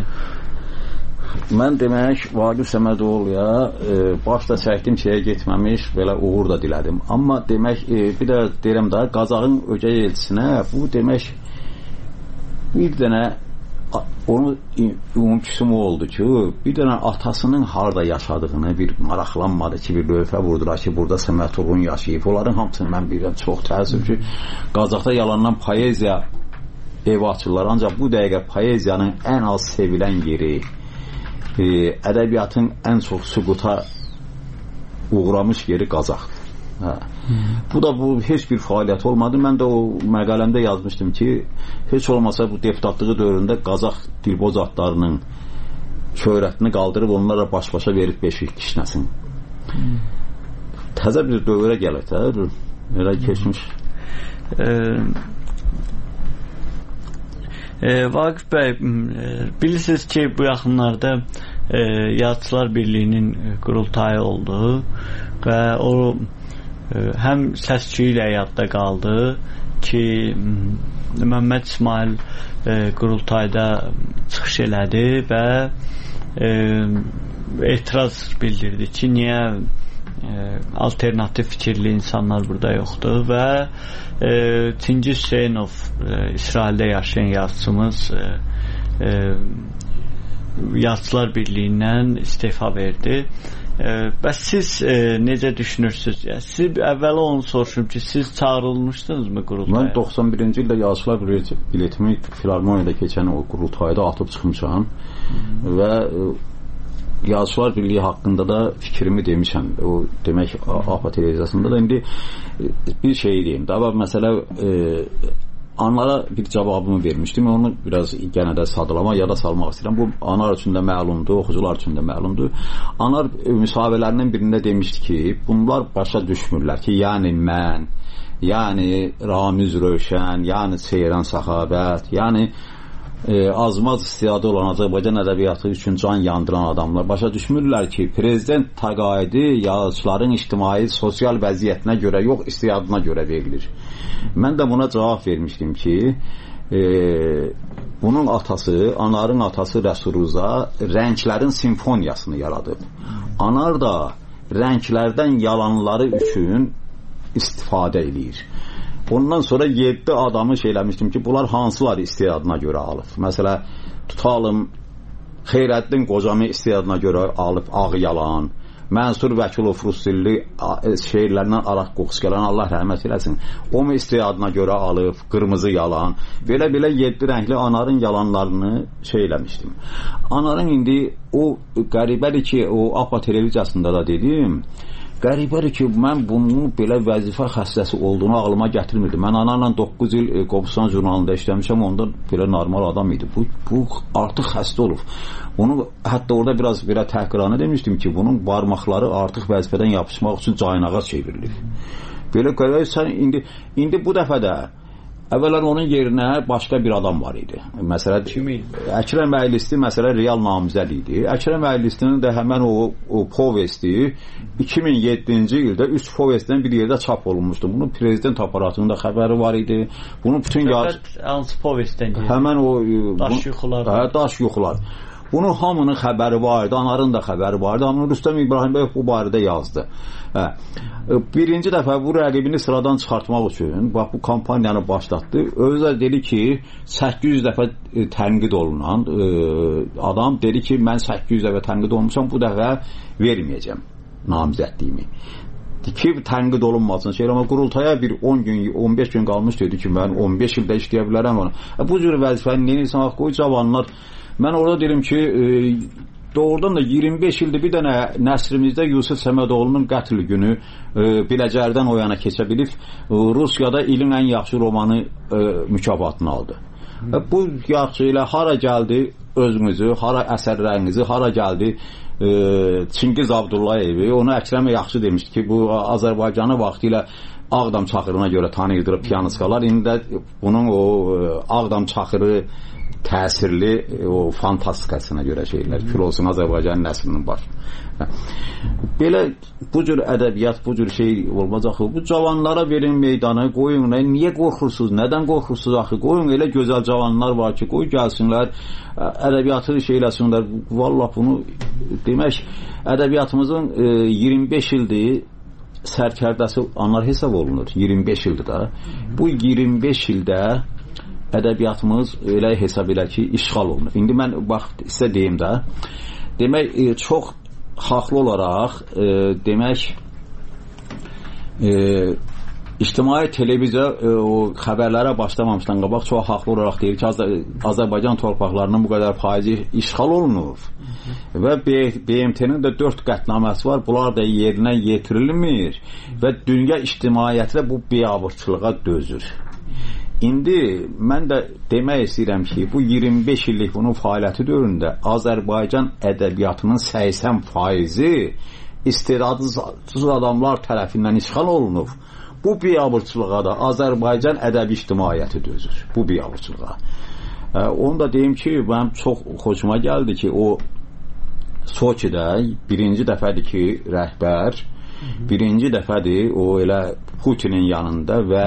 Mən demək Vaqif Səmədoğlu'ya e, başda çəkdim şeyə getməmiş, belə uğur da dilədim. Amma demək e, bir də deyirəm də Qazaxın ögey elçisinə bu demək bir dənə onun ümumküsüm oldu ki, bir dənə atasının harda yaşadığını bir maraqlanmadı ki, bir lövhə vurdular ki, burada Səmədoğlu yaşayıb. Onların hamısını mən bilirəm, çox təəssüf ki, Qazaxda yalandan poeziya ev açırlar. Ancaq bu dəqiqə poeziyanın ən az sevilən yeri, e, ədəbiyyatın ən çox süquta uğramış yeri Qazaxdır. Hə. Bu da bu heç bir fəaliyyət olmadı. Mən də o məqaləmdə yazmışdım ki, heç olmasa bu deputatlığı dövründə Qazax dilboz adlarının şöhrətini qaldırıb onlara baş-başa verib beşik kişnəsin. Hmm. Təzə bir dövrə gəlir də, elə keçmiş. E, e, Vaqif bəy, bilirsiniz ki, bu yaxınlarda e, Yazıçılar Birliyinin qurultayı oldu və o e, həm səs-küyü ilə yadda qaldı ki, Məmməd İsmail e, qurultayda çıxış elədi və e, etiraz bildirdi ki, niyə e, alternativ fikirli insanlar burada yoxdur və e, Çingiz Hüseynov e, İsraildə yaşayan yazıçımız e, e, Yazıçılar Birliyindən istefa verdi. Bəs siz e, necə düşünürsünüz? Yəni, siz əvvəla onu soruşum ki, siz çağırılmışdınızmı qurultaya? Mən doxsan birinci ildə Yazıçılar biletimi Filarmoniyada keçən o qurultayda atıb çıxmışam hmm. və e, Yazıçılar Birliyi haqqında da fikrimi demişəm. O demək A P A televiziyasında da indi bir şey deyim. Daha məsələ e, Anlara bir cavabımı vermişdim. Onu biraz gene de sadılama ya da salmaq istəyirəm. Bu anar üçün də məlumdur, oxucular üçün də məlumdur. Anar müsahibələrinin birində demişdi ki, bunlar başa düşmürlər ki, yəni mən, yəni Ramiz Rövşən, yəni Seyran Səxavət, yəni e, azmaz istidadı olan Azərbaycan ədəbiyyatı üçün can yandıran adamlar başa düşmürlər ki, prezident təqaüdü yazıçıların ictimai, sosial vəziyyətinə görə yox, istidadına görə verilir. Mən də buna cavab vermişdim ki, e, bunun atası, Anarın atası Rəsul Rza rənglərin simfoniyasını yaradıb. Anar da rənglərdən yalanları üçün istifadə edir. Ondan sonra yeddi adamı şeyləmişdim ki, bunlar hansıları istidadına görə alıb. Məsələ, tutalım, Xeyrəddin Qocamı istidadına görə alıb ağ yalan, Mənsur Vəkilov Rusdilli şeirlərindən araq qoxusu gələn, Allah rəhmət eləsin, o mu istidadına görə alıb, qırmızı yalan, belə-belə yeddi rəngli Anarın yalanlarını şey eləmişdim. Anarın indi o qəribədir ki, o A P A televiziyasında da dedim, qəribədir ki, mən bunun belə vəzifə xəstəsi olduğunu ağlıma gətirmirdim. Mən Anarla doqquz il Qobustan jurnalında işləmişəm, onda belə normal adam idi. Bu, bu artıq xəstə olub. Onu hətta orada biraz belə təhqirana demişdim ki, bunun barmaqları artıq vəzifədən yapışmaq üçün caynağa çevrilir. Belə qəribədir, sən indi, indi bu dəfə də əvvələn onun yerinə başqa bir adam var idi. Məsələn, Əkrəm Əylisti məsələ real namizəd idi. Əkrəm Əylistinin də həmən o, o povesti iki min yeddinci ildə üç povestidən bir yerdə çap olunmuşdu. Bunun prezident aparatında xəbəri var idi. Bunun bütün yaz... Hansı povestdən gedir? Həmən o... Daş yuxular. Hə, daş yuxular. Bunun hamının xəbəri vardı, Anarın da xəbəri vardı. Amma Rüstəm İbrahim bəy bu barədə yazdı. Hə. Birinci dəfə bu rəqibini sıradan çıxartmaq üçün bax, bu kampaniyanı başlatdı. Özü də dedi ki, səkkiz yüz dəfə tənqid olunan e, adam dedi ki, mən səkkiz yüz dəfə tənqid olmuşam, bu dəfə verməyəcəm namizədliyimi. Ki, tənqid olunmasın şey, amma qurultaya bir on gün, on beş gün qalmış dedi ki, mən on beş ildə işləyə bilərəm ona. Bu cür vəzifəni neyinsə, qoy cavanlar. Mən orada dedim ki, e, doğrudan da iyirmi beş ildir bir dənə nəsrimizdə Yusuf Səmədoğlu'nun qətl günü e, Biləcərdən o yana keçə bilib, e, Rusiyada ilin ən yaxşı romanı e, mükafatını aldı. E, bu yaxşı ilə hara gəldi özünüzü, hara əsərlərinizi, hara gəldi e, Çingiz Abdullayevi, onu Əkrəmə yaxşı demişdi ki, bu Azərbaycanı vaxtı ilə Ağdam Çaxırına görə tanıyırdır piyanistkalar. İndi də bunun o e, Ağdam Çaxırı təsirli o fantastikasına görə şeylər, kül olsun Azərbaycan nəslinin başı. Belə bu cür ədəbiyyat, bu cür şey olmaz axı. Bu cavanlara verin meydanı, qoyun. Niyə qorxursunuz? Nədən qorxursunuz axı? Qoyun, elə gözəl cavanlar var ki, qoy gəlsinlər, ədəbiyyatı şeyləsinlər. Vallahi bunu demək, ədəbiyyatımızın e, iyirmi beş ildir sərkərdəsi Anar hesab olunur. iyirmi beş ildir da. Bu iyirmi beş ildə ədəbiyyatımız elə hesab elə ki, işğal olunur. İndi mən bax, sizə deyim də, demək, e, çox haqlı olaraq, e, demək, e, ictimai televiziya e, o xəbərlərə başlamamışdan qabaq çox haqlı olaraq deyir ki, Az Azərbaycan torpaqlarının bu qədər faizi işğal olunur. Və B M T'nin də dörd qətnaməsi var, bunlar da yerinə yetirilmir və dünya ictimaiyyəti də bu biabırçılığa dözür. İndi mən də demək istəyirəm ki, bu iyirmi beş illik bunun fəaliyyəti dövründə Azərbaycan ədəbiyyatının səksən faizi istedadsız adamlar tərəfindən işğal olunub. Bu biabırçılığa da Azərbaycan ədəbi ictimaiyyəti dözür. Bu biabırçılığa. E, onu da deyim ki, mənim çox xoşuma gəldi ki, o Soçidə birinci dəfədir ki, rəhbər birinci dəfədir o elə Putinin yanında və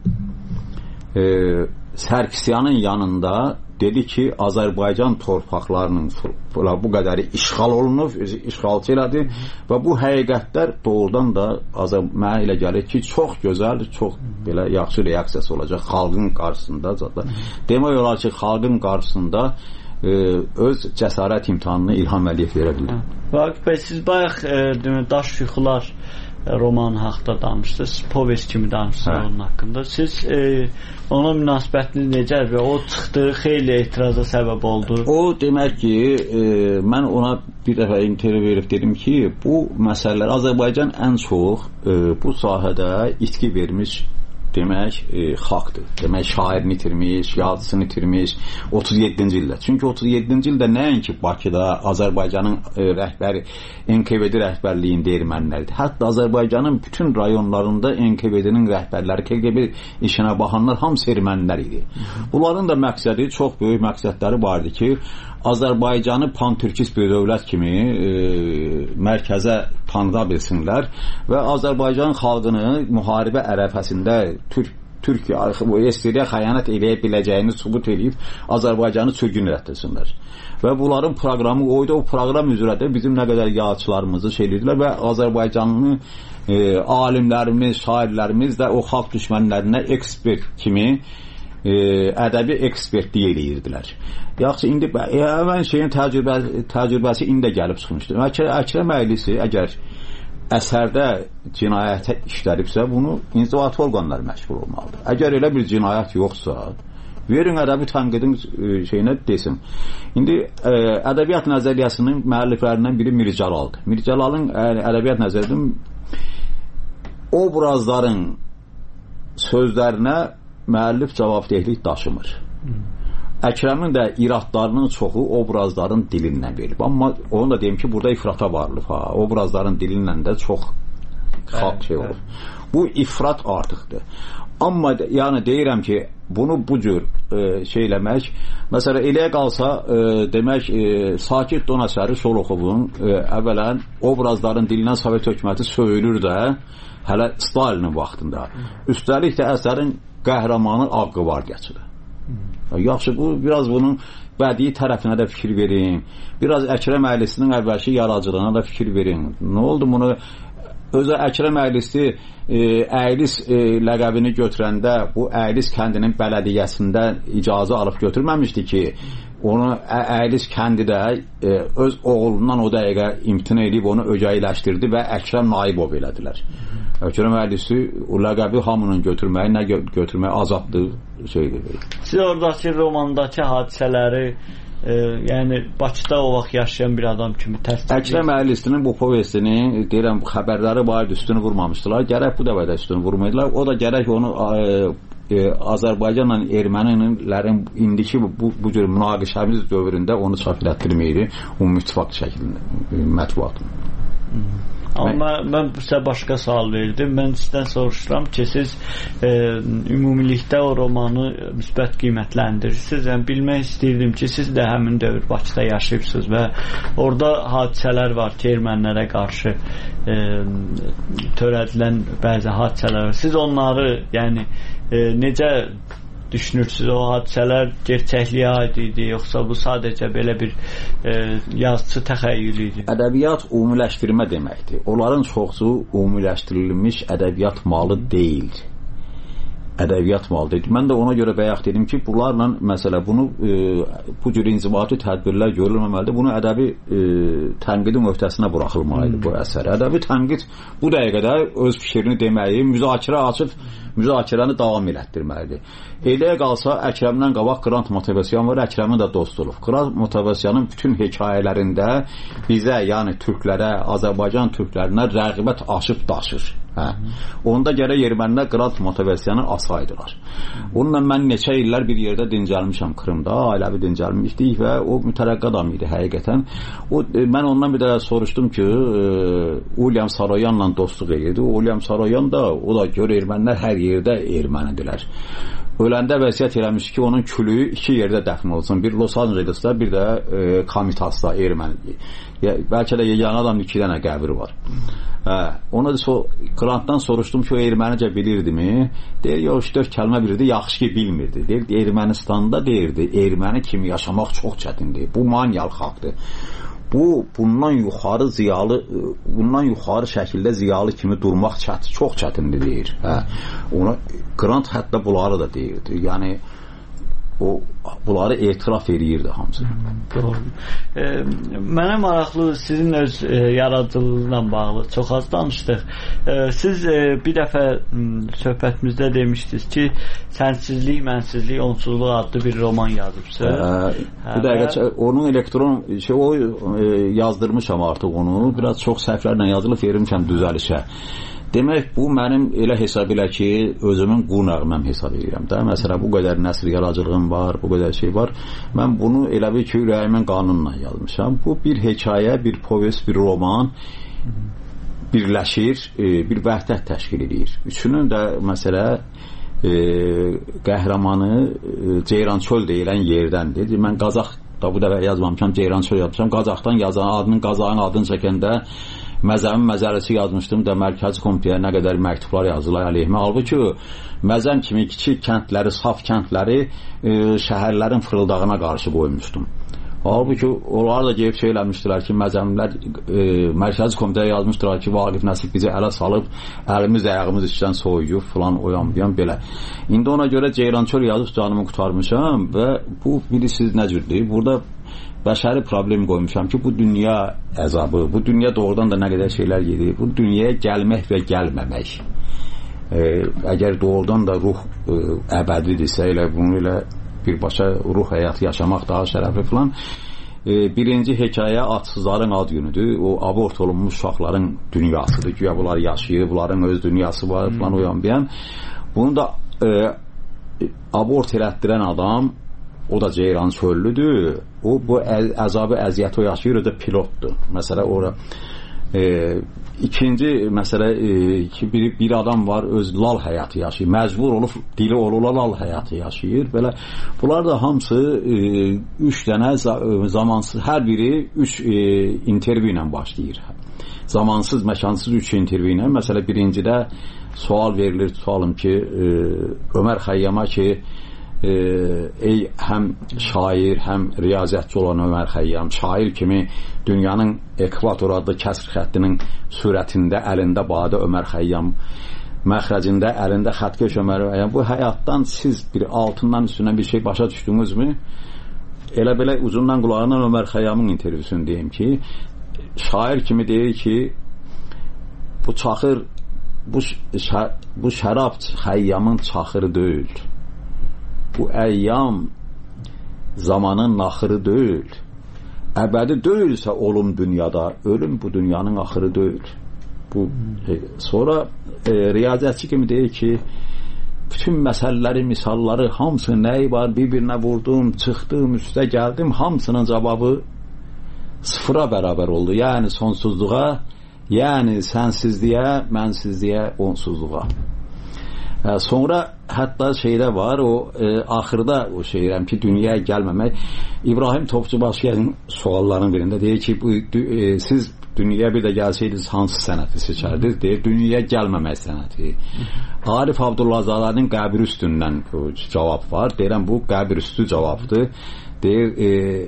e, Sərkisyanın yanında dedi ki, Azərbaycan torpaqlarının bu qədəri işğal olunub, işğalçı elədi və bu həqiqətlər doğrudan da mənə elə gəlir ki, çox gözəl, çox belə yaxşı reaksiyası olacaq xalqın qarşısında. Demək olar ki, xalqın qarşısında e, öz cəsarət imtahanını İlham Əliyev verə bilir. Vaqif bəy, siz bayaq e, Daş Yuxular roman haqqında danışdınız, povest kimi danışdınız hə. Onun haqqında. Siz e, ona münasibətiniz necədir və o çıxdı, xeyli etiraza səbəb oldu. O demək ki, e, mən ona bir dəfə intervyu verib dedim ki, bu məsələlər Azərbaycan ən çox e, bu sahədə itki vermiş demək e, xalqdır. Demək şairini itirmiş, yazısını itirmiş otuz yeddinci ildə. Çünki otuz yeddinci ildə nəinki Bakıda Azərbaycanın e, rəhbəri N K V D rəhbərliyində ermənilərdir. Hətta Azərbaycanın bütün rayonlarında N K V D-nin rəhbərləri, K G B işinə baxanlar hamısı ermənilər idi. Bunların da məqsədi, çox böyük məqsədləri vardı ki, Azərbaycanı pan-türkist bir dövlət kimi e, mərkəzə tanıda bilsinlər və Azərbaycan xalqını müharibə ərəfəsində Türk Türkiyə bu Esteriya xəyanət eləyə biləcəyini sübut edib Azərbaycanı sürgün etdirsinlər. Və bunların proqramı oydu, o proqram üzrə də bizim nə qədər yazıçılarımızı şey edirlər və Azərbaycanlı e, alimlərimiz, şairlərimiz də o xalq düşmənlərinə ekspert kimi e, ədəbi ekspertlik eləyirdilər. Yaxşı, indi həmən şeyin təcrübə, təcrübəsi indi gəlib çıxmışdır. Əkrəm Əylisi əgər əsərdə cinayətə işlədibsə, bunu inzibati orqanlar məşğul olmalıdır. Əgər elə bir cinayət yoxsa, verin ədəbi tənqidin şeyinə desin. İndi ə, ədəbiyyat nəzəriyyəsinin müəlliflərindən biri Mir Cəlaldır. Mir Cəlalın ədəbiyyat nəzəriyyəsinin obrazların sözlərinə müəllif cavabdehlik daşımır. Əkrəmin də iradlarının çoxu obrazların dilindən verilib. Amma onu da deyim ki, burada ifrata varılıb. Ha. Obrazların dilindən də çox xalq şey olur. Bu ifrat artıqdır. Amma yəni deyirəm ki, bunu bu cür e, şey eləmək, məsələn, eləyə qalsa e, demək, e, Sakit Don əsəri Şoloxovun e, əvvələn obrazların dilindən Sovet hökuməti söyülür də, hələ Stalinin vaxtında. Üstəlik də əsərin qəhrəmanı Ağqı Vardiyaçıdır. Yaxşı, bu biraz bunun bədii tərəfinə də fikir verin. Biraz Əkrəm Əylisinin əvvəlki yaradıcılığına da fikir verin. Nə oldu bunu? Özü Əkrəm Əylisi e, Əylis e, ləqəbini götürəndə bu Əylis kəndinin bələdiyyəsində icazə alıb götürməmişdi ki, onu Əylis kəndi də e, öz oğlundan o dəqiqə imtina edib onu ögəyləşdirdi və Əkrəm Naibov elədilər. Əkrəm Əylisi o ləqəbi hamının götürməyi, nə götürməyi azaddır şeydir. Siz oradakı romandakı hadisələri e, yəni Bakıda o vaxt yaşayan bir adam kimi təsdiq edir. Əkrəm Əylisinin bu povestini deyirəm, xəbərləri var, üstünü vurmamışdılar. Gərək bu dəfə də üstünü vurmaydılar. O da gərək onu e, e, Azərbaycanla ermənilərin indiki bu, bu cür münaqişəmiz dövründə onu çap etdirməyir. O mütəfaq şəklində mətbuatın. Amma mən sizə başqa sual verdim. Mən sizdən soruşuram ki, siz e, ümumilikdə o romanı müsbət qiymətləndirirsiniz. Yəni, bilmək istəyirdim ki, siz də həmin dövr Bakıda yaşayıbsınız və orada hadisələr var ki, ermənilərə qarşı e, törədilən bəzi hadisələr var. Siz onları yəni e, necə düşünürsünüz? O hadisələr gerçəkliyə aid idi, yoxsa bu sadəcə belə bir e, yazıcı təxəyyül idi? Ədəbiyyat ümumiləşdirmə deməkdir. Onların çoxsu ümumiləşdirilmiş ədəbiyyat malı deyil. Ədəbiyyat malıdır. Mən də ona görə bayaq dedim ki, bunlarla məsələ bunu e, bu cür inzibati tədbirlər görülməməlidir. Bunu ədəbi e, tənqidin öhdəsinə buraxılmalıdır hmm. bu əsər. Ədəbi tənqid bu dəqiqədə öz fikrini deməyi, müzakirə açıb müzakirəni davam elətdirməlidir. Eləyə qalsa Əkrəmdən qabaq Qrant Motivasyan var, Əkrəmin də dost olub. Qrant Motivasyanın bütün hekayələrində bizə, yəni türklərə, Azərbaycan türklərinə rəğbət aşıb daşır. Hə. Onda gərək ermənilər qrant motivasiyanı asaydılar. Onunla mən neçə illər bir yerdə dincəlmişəm Krımda, ailəvi dincəlmişdik və o mütərəqqi adam idi həqiqətən. O, mən ondan bir də soruşdum ki, William Saroyanla dostluq edirdi. William Saroyan da, o da gör ermənilər hər yerdə ermənidirlər. Öləndə vəsiyyət eləmiş ki, onun külüyü iki yerdə dəfn olsun. Bir Los Angeles'da, bir də e, Kamitas'da erməni. Ya, bəlkə də yeganə adam iki dənə qəbri var. Hə, ona da so, Grantdan soruşdum ki, o ermənicə bilirdimi? Deyir, yox, üç dörd kəlmə bilirdi, yaxşı ki bilmirdi. Deyir, Ermənistanda deyirdi, erməni kimi yaşamaq çox çətindir. Bu manyalı xalqdır. Bu, bundan yuxarı ziyalı, bundan yuxarı şəkildə ziyalı kimi durmaq çətin, çox çətindir deyir. Hə. Ona Grant hətta bunları da deyirdi. Yəni o bunları etiraf edirdi hamısı. Doğru. E, mənə maraqlı sizin öz e, yaradıcılığına bağlı çox az danışdıq. E, siz e, bir dəfə m, söhbətimizdə demişdiniz ki, sənsizlik, mənsizlik, onsuzluq adlı bir roman yazıbsınız. Hə, bir dəqiqə onun elektron şey o e, yazdırmışam artıq onu. Biraz çox səhvlərlə yazılıb vermişəm düzəlişə. Demək, bu mənim elə hesab elə ki, özümün qu nəğməm hesab edirəm də. Məsələn, bu qədər nəsr yaradıcılığım var, bu qədər şey var. Mən bunu elə bir ki, ürəyimin qanunla yazmışam. Bu bir hekayə, bir povest, bir roman birləşir, bir vəhdət təşkil edir. Üçünün də məsələ e, qəhrəmanı Ceyrançöl deyilən yerdəndir. Mən Qazax da bu dəfə yazmamışam, Ceyrançöl yazmışam. Qazaxdan yazan adının Qazağın adını çəkəndə Məzəmin məzərəsi yazmışdım da Mərkəzi Komitəyə nə qədər məktublar yazdılar əleyhimə. Halbuki Məzəm kimi kiçik kəndləri, saf kəndləri e, şəhərlərin fırıldağına qarşı qoymuşdum. Halbuki onlar da gəlib şey eləmişdilər ki, Məzəmlər e, Mərkəzi Komitəyə yazmışdılar ki, Vaqif Nəsib bizi ələ salıb, əlimiz ayağımız içdən soyuyub falan oyan buyan belə. İndi ona görə Ceyrançöl yazıb canımı qurtarmışam və bu bilirsiniz nə cürdür? Burada bəşəri problem qoymuşam ki, bu dünya əzabı, bu dünya doğrudan da nə qədər şeylər gedir. Bu dünyaya gəlmək və gəlməmək. E, əgər doğrudan da ruh e, əbədidirsə, elə bunu ilə birbaşa ruh həyatı yaşamaq daha şərəfli falan. E, birinci hekayə atsızların ad günüdür. O abort olunmuş uşaqların dünyasıdır. Güya bunlar yaşayır, bunların öz dünyası var hmm. falan uyanmayan. Bunu da e, abort elətdirən adam, o da Ceyrançöllüdür. O bu əzabı, əziyyəti o yaşayır, o da pilotdur. Məsələ ora e, ikinci məsələ e, ki bir, bir adam var, öz lal həyatı yaşayır. Məcbur olub dili olula lal həyatı yaşayır. Belə bunlar da hamısı e, üç dənə zamansız, hər biri üç e, intervyu ilə başlayır. Zamansız, məkansız üç intervyu ilə. Məsələ birincidə sual verilir, sualım ki e, Ömər Xəyyama ki e, ey həm şair, həm riyaziyyatçı olan Ömər Xəyyam, şair kimi dünyanın ekvator adlı kəsr xəttinin sürətində əlində badə Ömər Xəyyam, məxrəcində əlində xətkeş Ömər Xəyyam, bu həyatdan siz bir altından üstündən bir şey başa düşdünüzmü? Elə belə uzundan qulağından Ömər Xəyyamın intervyusunu deyim ki, şair kimi deyir ki, bu çaxır, bu, şə, bu şərab Xəyyamın çaxırı deyil. Bu əyyam zamanın naxırı deyil. Əbədi deyilsə olum dünyada, ölüm bu dünyanın axırı deyil. Bu e, sonra e, riyaziyyatçı kimi deyir ki, bütün məsələləri, misalları, hamısı nəyi var, bir-birinə vurdum, çıxdım, üstə gəldim, hamısının cavabı sıfıra bərabər oldu. Yəni sonsuzluğa, yəni sənsizliyə, mənsizliyə, onsuzluğa. Hə, sonra hətta şeydə var, o e, axırda o şeyirəm ki, dünyaya gəlməmək. İbrahim Topçubaşıyanın suallarının birində deyir ki, bu, e, siz dünyaya bir də gəlsəydiniz hansı sənəti seçərdiniz? Deyir, dünyaya gəlməmək sənəti. Arif Abdullahzadənin qəbir üstündən cavab var. Deyirəm, bu qəbir üstü cavabdır. Deyir, e,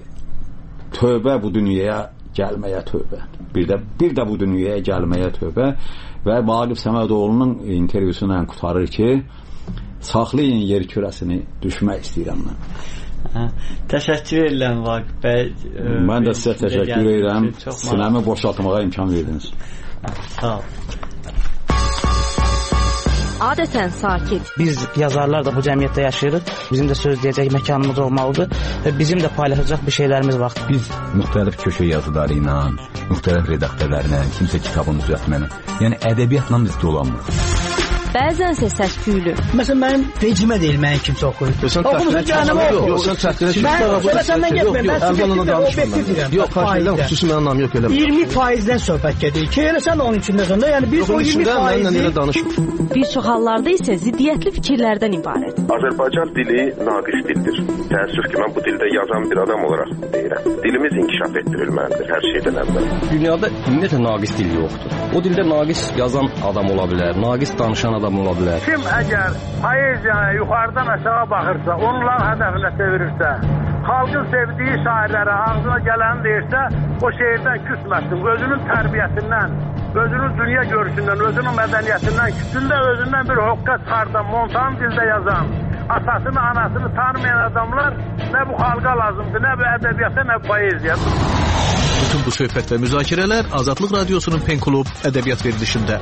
tövbə bu dünyaya gəlməyə tövbə. Bir də, bir də bu dünyaya gəlməyə tövbə. Və Vaqif Səmədoğlu'nun intervyusuna qutarır ki, saxlayın yer kürəsini, düşmək istəyirəm mən. Hə, təşəkkür edirəm Vaqif bəy. Mən də sizə təşəkkür edirəm. Sinəmi boşaltmağa imkan verdiniz. Hə, sağ ol. adətən sakit. Biz yazarlar da bu cəmiyyətdə yaşayırıq. Bizim də söz deyəcək məkanımız olmalıdır və bizim də paylaşacaq bir şeylərimiz var. Biz müxtəlif köşə yazıları ilə, müxtəlif redaktörlərlə, kimsə kitabını düzəltməni, yəni ədəbiyyatla biz dolanmırıq. Bəzənsə səs-küylü. Məsələn, mənim vecimə deyil, mənim kimsə oxuyur. Oxumusun cəhənnəmə oxu. Yox, sən təxtirə çıxırsan. Mən səndən getməyim, mən subjektiv və obyektiv deyirəm. Yox, xahiyyədən xüsusi mənim anlam yox, eləmə. iyirmi faizdən söhbət gedir. Ki, elə sən onun içindəsən də, yəni biz o iyirmi faizi... Bir çox hallarda isə ziddiyyətli fikirlərdən ibarət. Azərbaycan dili naqis dildir. Təəssüf ki, mən bu dildə yazan bir adam olaraq deyirəm. Dilimiz inkişaf etdirilməlidir hər şeydən əvvəl. Dünyada ümumiyyətlə naqis dil yoxdur. O dildə naqis yazan adam ola bilər, naqis danışan adam ola bilər. Kim əgər poeziyaya yuxarıdan aşağı baxırsa, onların hədəfinə çevirirsə, xalqın sevdiyi şairlərə ağzına gələni deyirsə, o şeirdən küsməsin. Özünün tərbiyəsindən, özünün dünya görüşündən, özünün mədəniyyətindən, küçündə özündən bir hoqqa çıxardan, montan dildə yazan, atasını, anasını tanımayan adamlar nə bu xalqa lazımdır, nə bu ədəbiyyata, nə bu poeziya. Bütün bu söhbət və müzakirələr Azadlıq Radiosunun Pen Klub ədəbiyyat verilişində.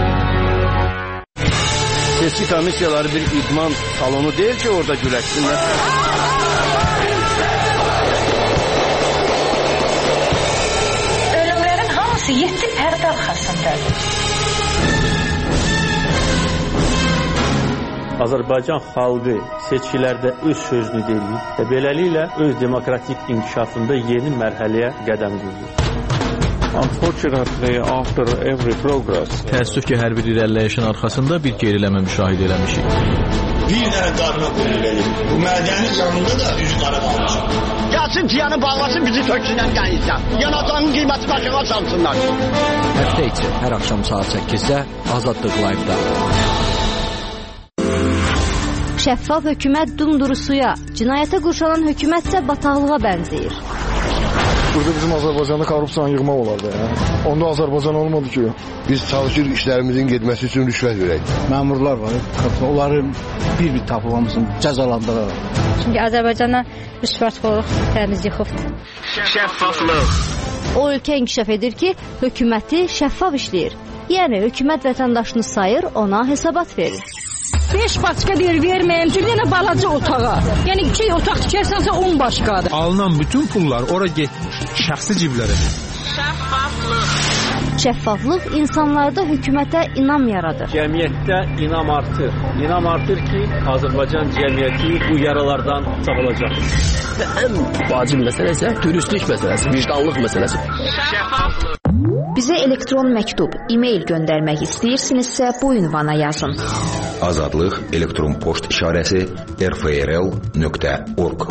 Seçki komissiyaları bir idman salonu deyil ki, orada güləşsinlər. Ölümlərin hamısı yeddi pərdə arxasındadır. Azərbaycan xalqı seçkilərdə öz sözünü deyir və beləliklə öz demokratik inkişafında yeni mərhələyə qədəm qoyur. Unfortunately, after every progress, təəssüf ki, hər bir irəliləyişin arxasında bir geriləmə müşahidə eləmişik. Bir dənə qarına qoyulur. Bu mədəni yanında da üzü qara qalmışıq. Gəlsin tiyanı bağlasın, bizi töksünən qəyinsən. Yanacağının qiyməti başına çalsınlar. Həftə içi hər axşam saat səkkizdə Azadlıq Live-da. Şəffaf hökumət dumdurusuya, cinayətə qurşanan hökumət isə bataqlığa bənzəyir. Burada bizim Azərbaycanda korrupsiyanı yığmaq olardı. Ya. Onda Azərbaycan olmadı ki. Biz çalışırıq işlərimizin getməsi üçün rüşvət verək. Məmurlar var, onları bir-bir tapılmamızın cəzalandırır. Çünki Azərbaycana rüşvətxorluq təmiz yıxıbdır. Şəffaflıq. O ölkə inkişaf edir ki, hökuməti şəffaf işləyir. Yəni, hökumət vətəndaşını sayır, ona hesabat verir. beş başqa deyir, verməyim, bir dənə balaca otağa. Yəni, iki otaq tikərsənsə on başqadır. Alınan bütün pullar ora getmiş, şəxsi ciblərə. Şəffaflıq. Şəffaflıq insanlarda hökumətə inam yaradır. Cəmiyyətdə inam artır. İnam artır ki, Azərbaycan cəmiyyəti bu yaralardan sağılacaq. Ən vacib məsələ isə dürüstlük məsələsi, vicdanlıq məsələsi. Şəffaflıq. Bizə elektron məktub, e-mail göndərmək istəyirsinizsə bu ünvana yazın. Azadlıq elektron poçt işarəsi r f r l nöqtə org.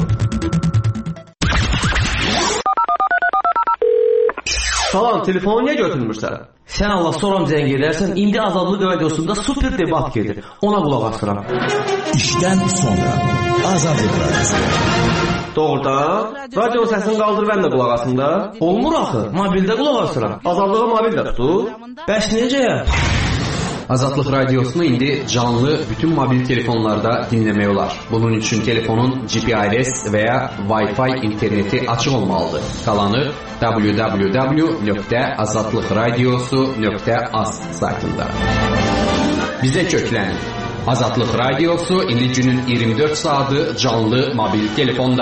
Salam, telefonu niyə götürmürsən? Sən Allah soram zəng edərsən, indi Azadlıq Radiosunda super debat gedir. Ona qulaq asıram. İşdən sonra Azadlıq Radiosu. Doğrudan, radio səsini qaldır, mən də qulaq asım da. Olmur axı, mobildə qulaq asıram. Azadlığa mobildə tutur. Bəs necə? Azadlıq Radiosunu indi canlı bütün mobil telefonlarda dinləmək olar. Bunun üçün telefonun G P R S və ya Wi-Fi interneti açıq olmalıdır. Qalanı w w w nöqtə azadlıq radiosu nöqtə az saytında. Bizə köklənin. Azadlıq Radiosu indi günün iyirmi dörd saatı canlı mobil telefonda.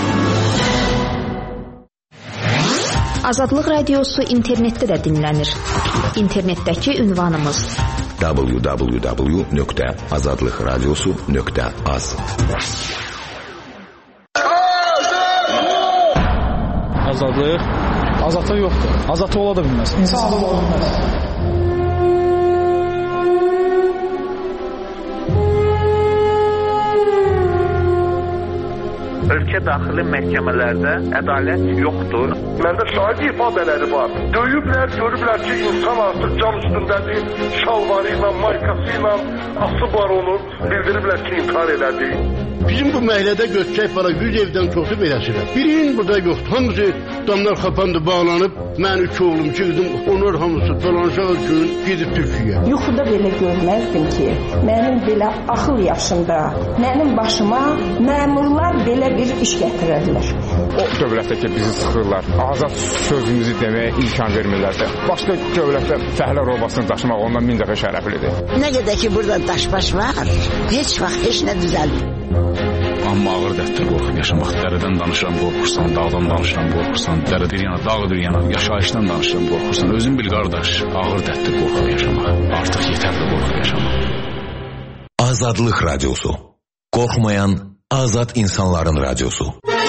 Azadlıq Radiosu internetdə də dinlənir. İnternetdəki ünvanımız w w w nöqtə azadlıq radiosu nöqtə az. Azadlıq Azadlıq yoxdur. Azadlıq ola da bilməz. İnsanlıq ola bilməz. Ölkə daxili məhkəmələrdə ədalət yoxdur. Məndə şahid ifadələri var. Döyüblər, görüblər ki, insan artıq can üstündədir, şalvarı ilə, maykası ilə asıblar onu, bildiriblər ki, intihar elədi. Bizim bu məhəllədə göstərək var, yüz evdən çoxu beləsidir. Birinin burada yoxdur. Hamısı damlar xapandı, bağlanıb. Mən üç oğlum çıxdım, onlar hamısı dolanışaq üçün gedib Türkiyə. Yuxuda belə görməzdim ki, mənim belə axıl yaşında, mənim başıma məmurlar belə bir iş gətirərlər. O dövlətdə ki, bizi sıxırlar, azad sözümüzü deməyə imkan vermirlər də. Başqa dövlətdə fəhlə robasını daşımaq ondan min dəfə şərəflidir. Nə qədər ki, burada daşbaş var, heç vaxt heç nə düzəlmir. Amma ağır dərddir qorxub yaşamaq. Dərədən danışıram, qorxursan, dağdan danışıram, qorxursan, dərə bir yana, dağ bir yana, yaşayışdan danışıram, qorxursan. Özün bil qardaş, ağır dərddir qorxub yaşamaq. Artıq yetərli qorxub yaşamaq. Azadlıq Radyosu. Qorxmayan azad insanların radyosu.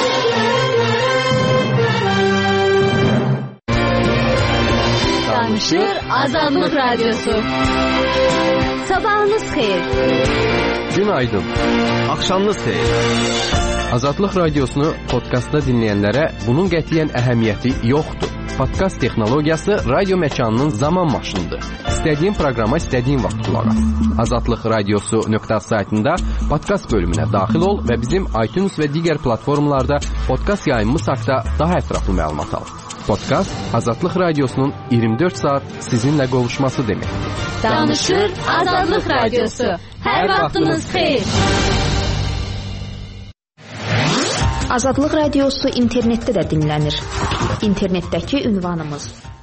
Danışır Azadlıq Radyosu. Sabahınız xeyir. Günaydın. Axşamınız xeyir. Azadlıq Radiosunu podkastda dinləyənlərə bunun qətiyyən əhəmiyyəti yoxdur. Podkast texnologiyası radio məkanının zaman maşınıdır. İstədiyin proqrama istədiyin vaxt qulaq as. azadlıq radiosu nöqtə saytında podkast bölümünə daxil ol və bizim iTunes və digər platformalarda podkast yayımımız haqqında daha ətraflı məlumat al. Podkast Azadlıq Radiosunun iyirmi dörd saat sizinlə qovuşması deməkdir. Danışır Azadlıq Radiosu. Hər vaxtınız xeyir. Azadlıq Radiosu internetdə də dinlənir. İnternetdəki ünvanımız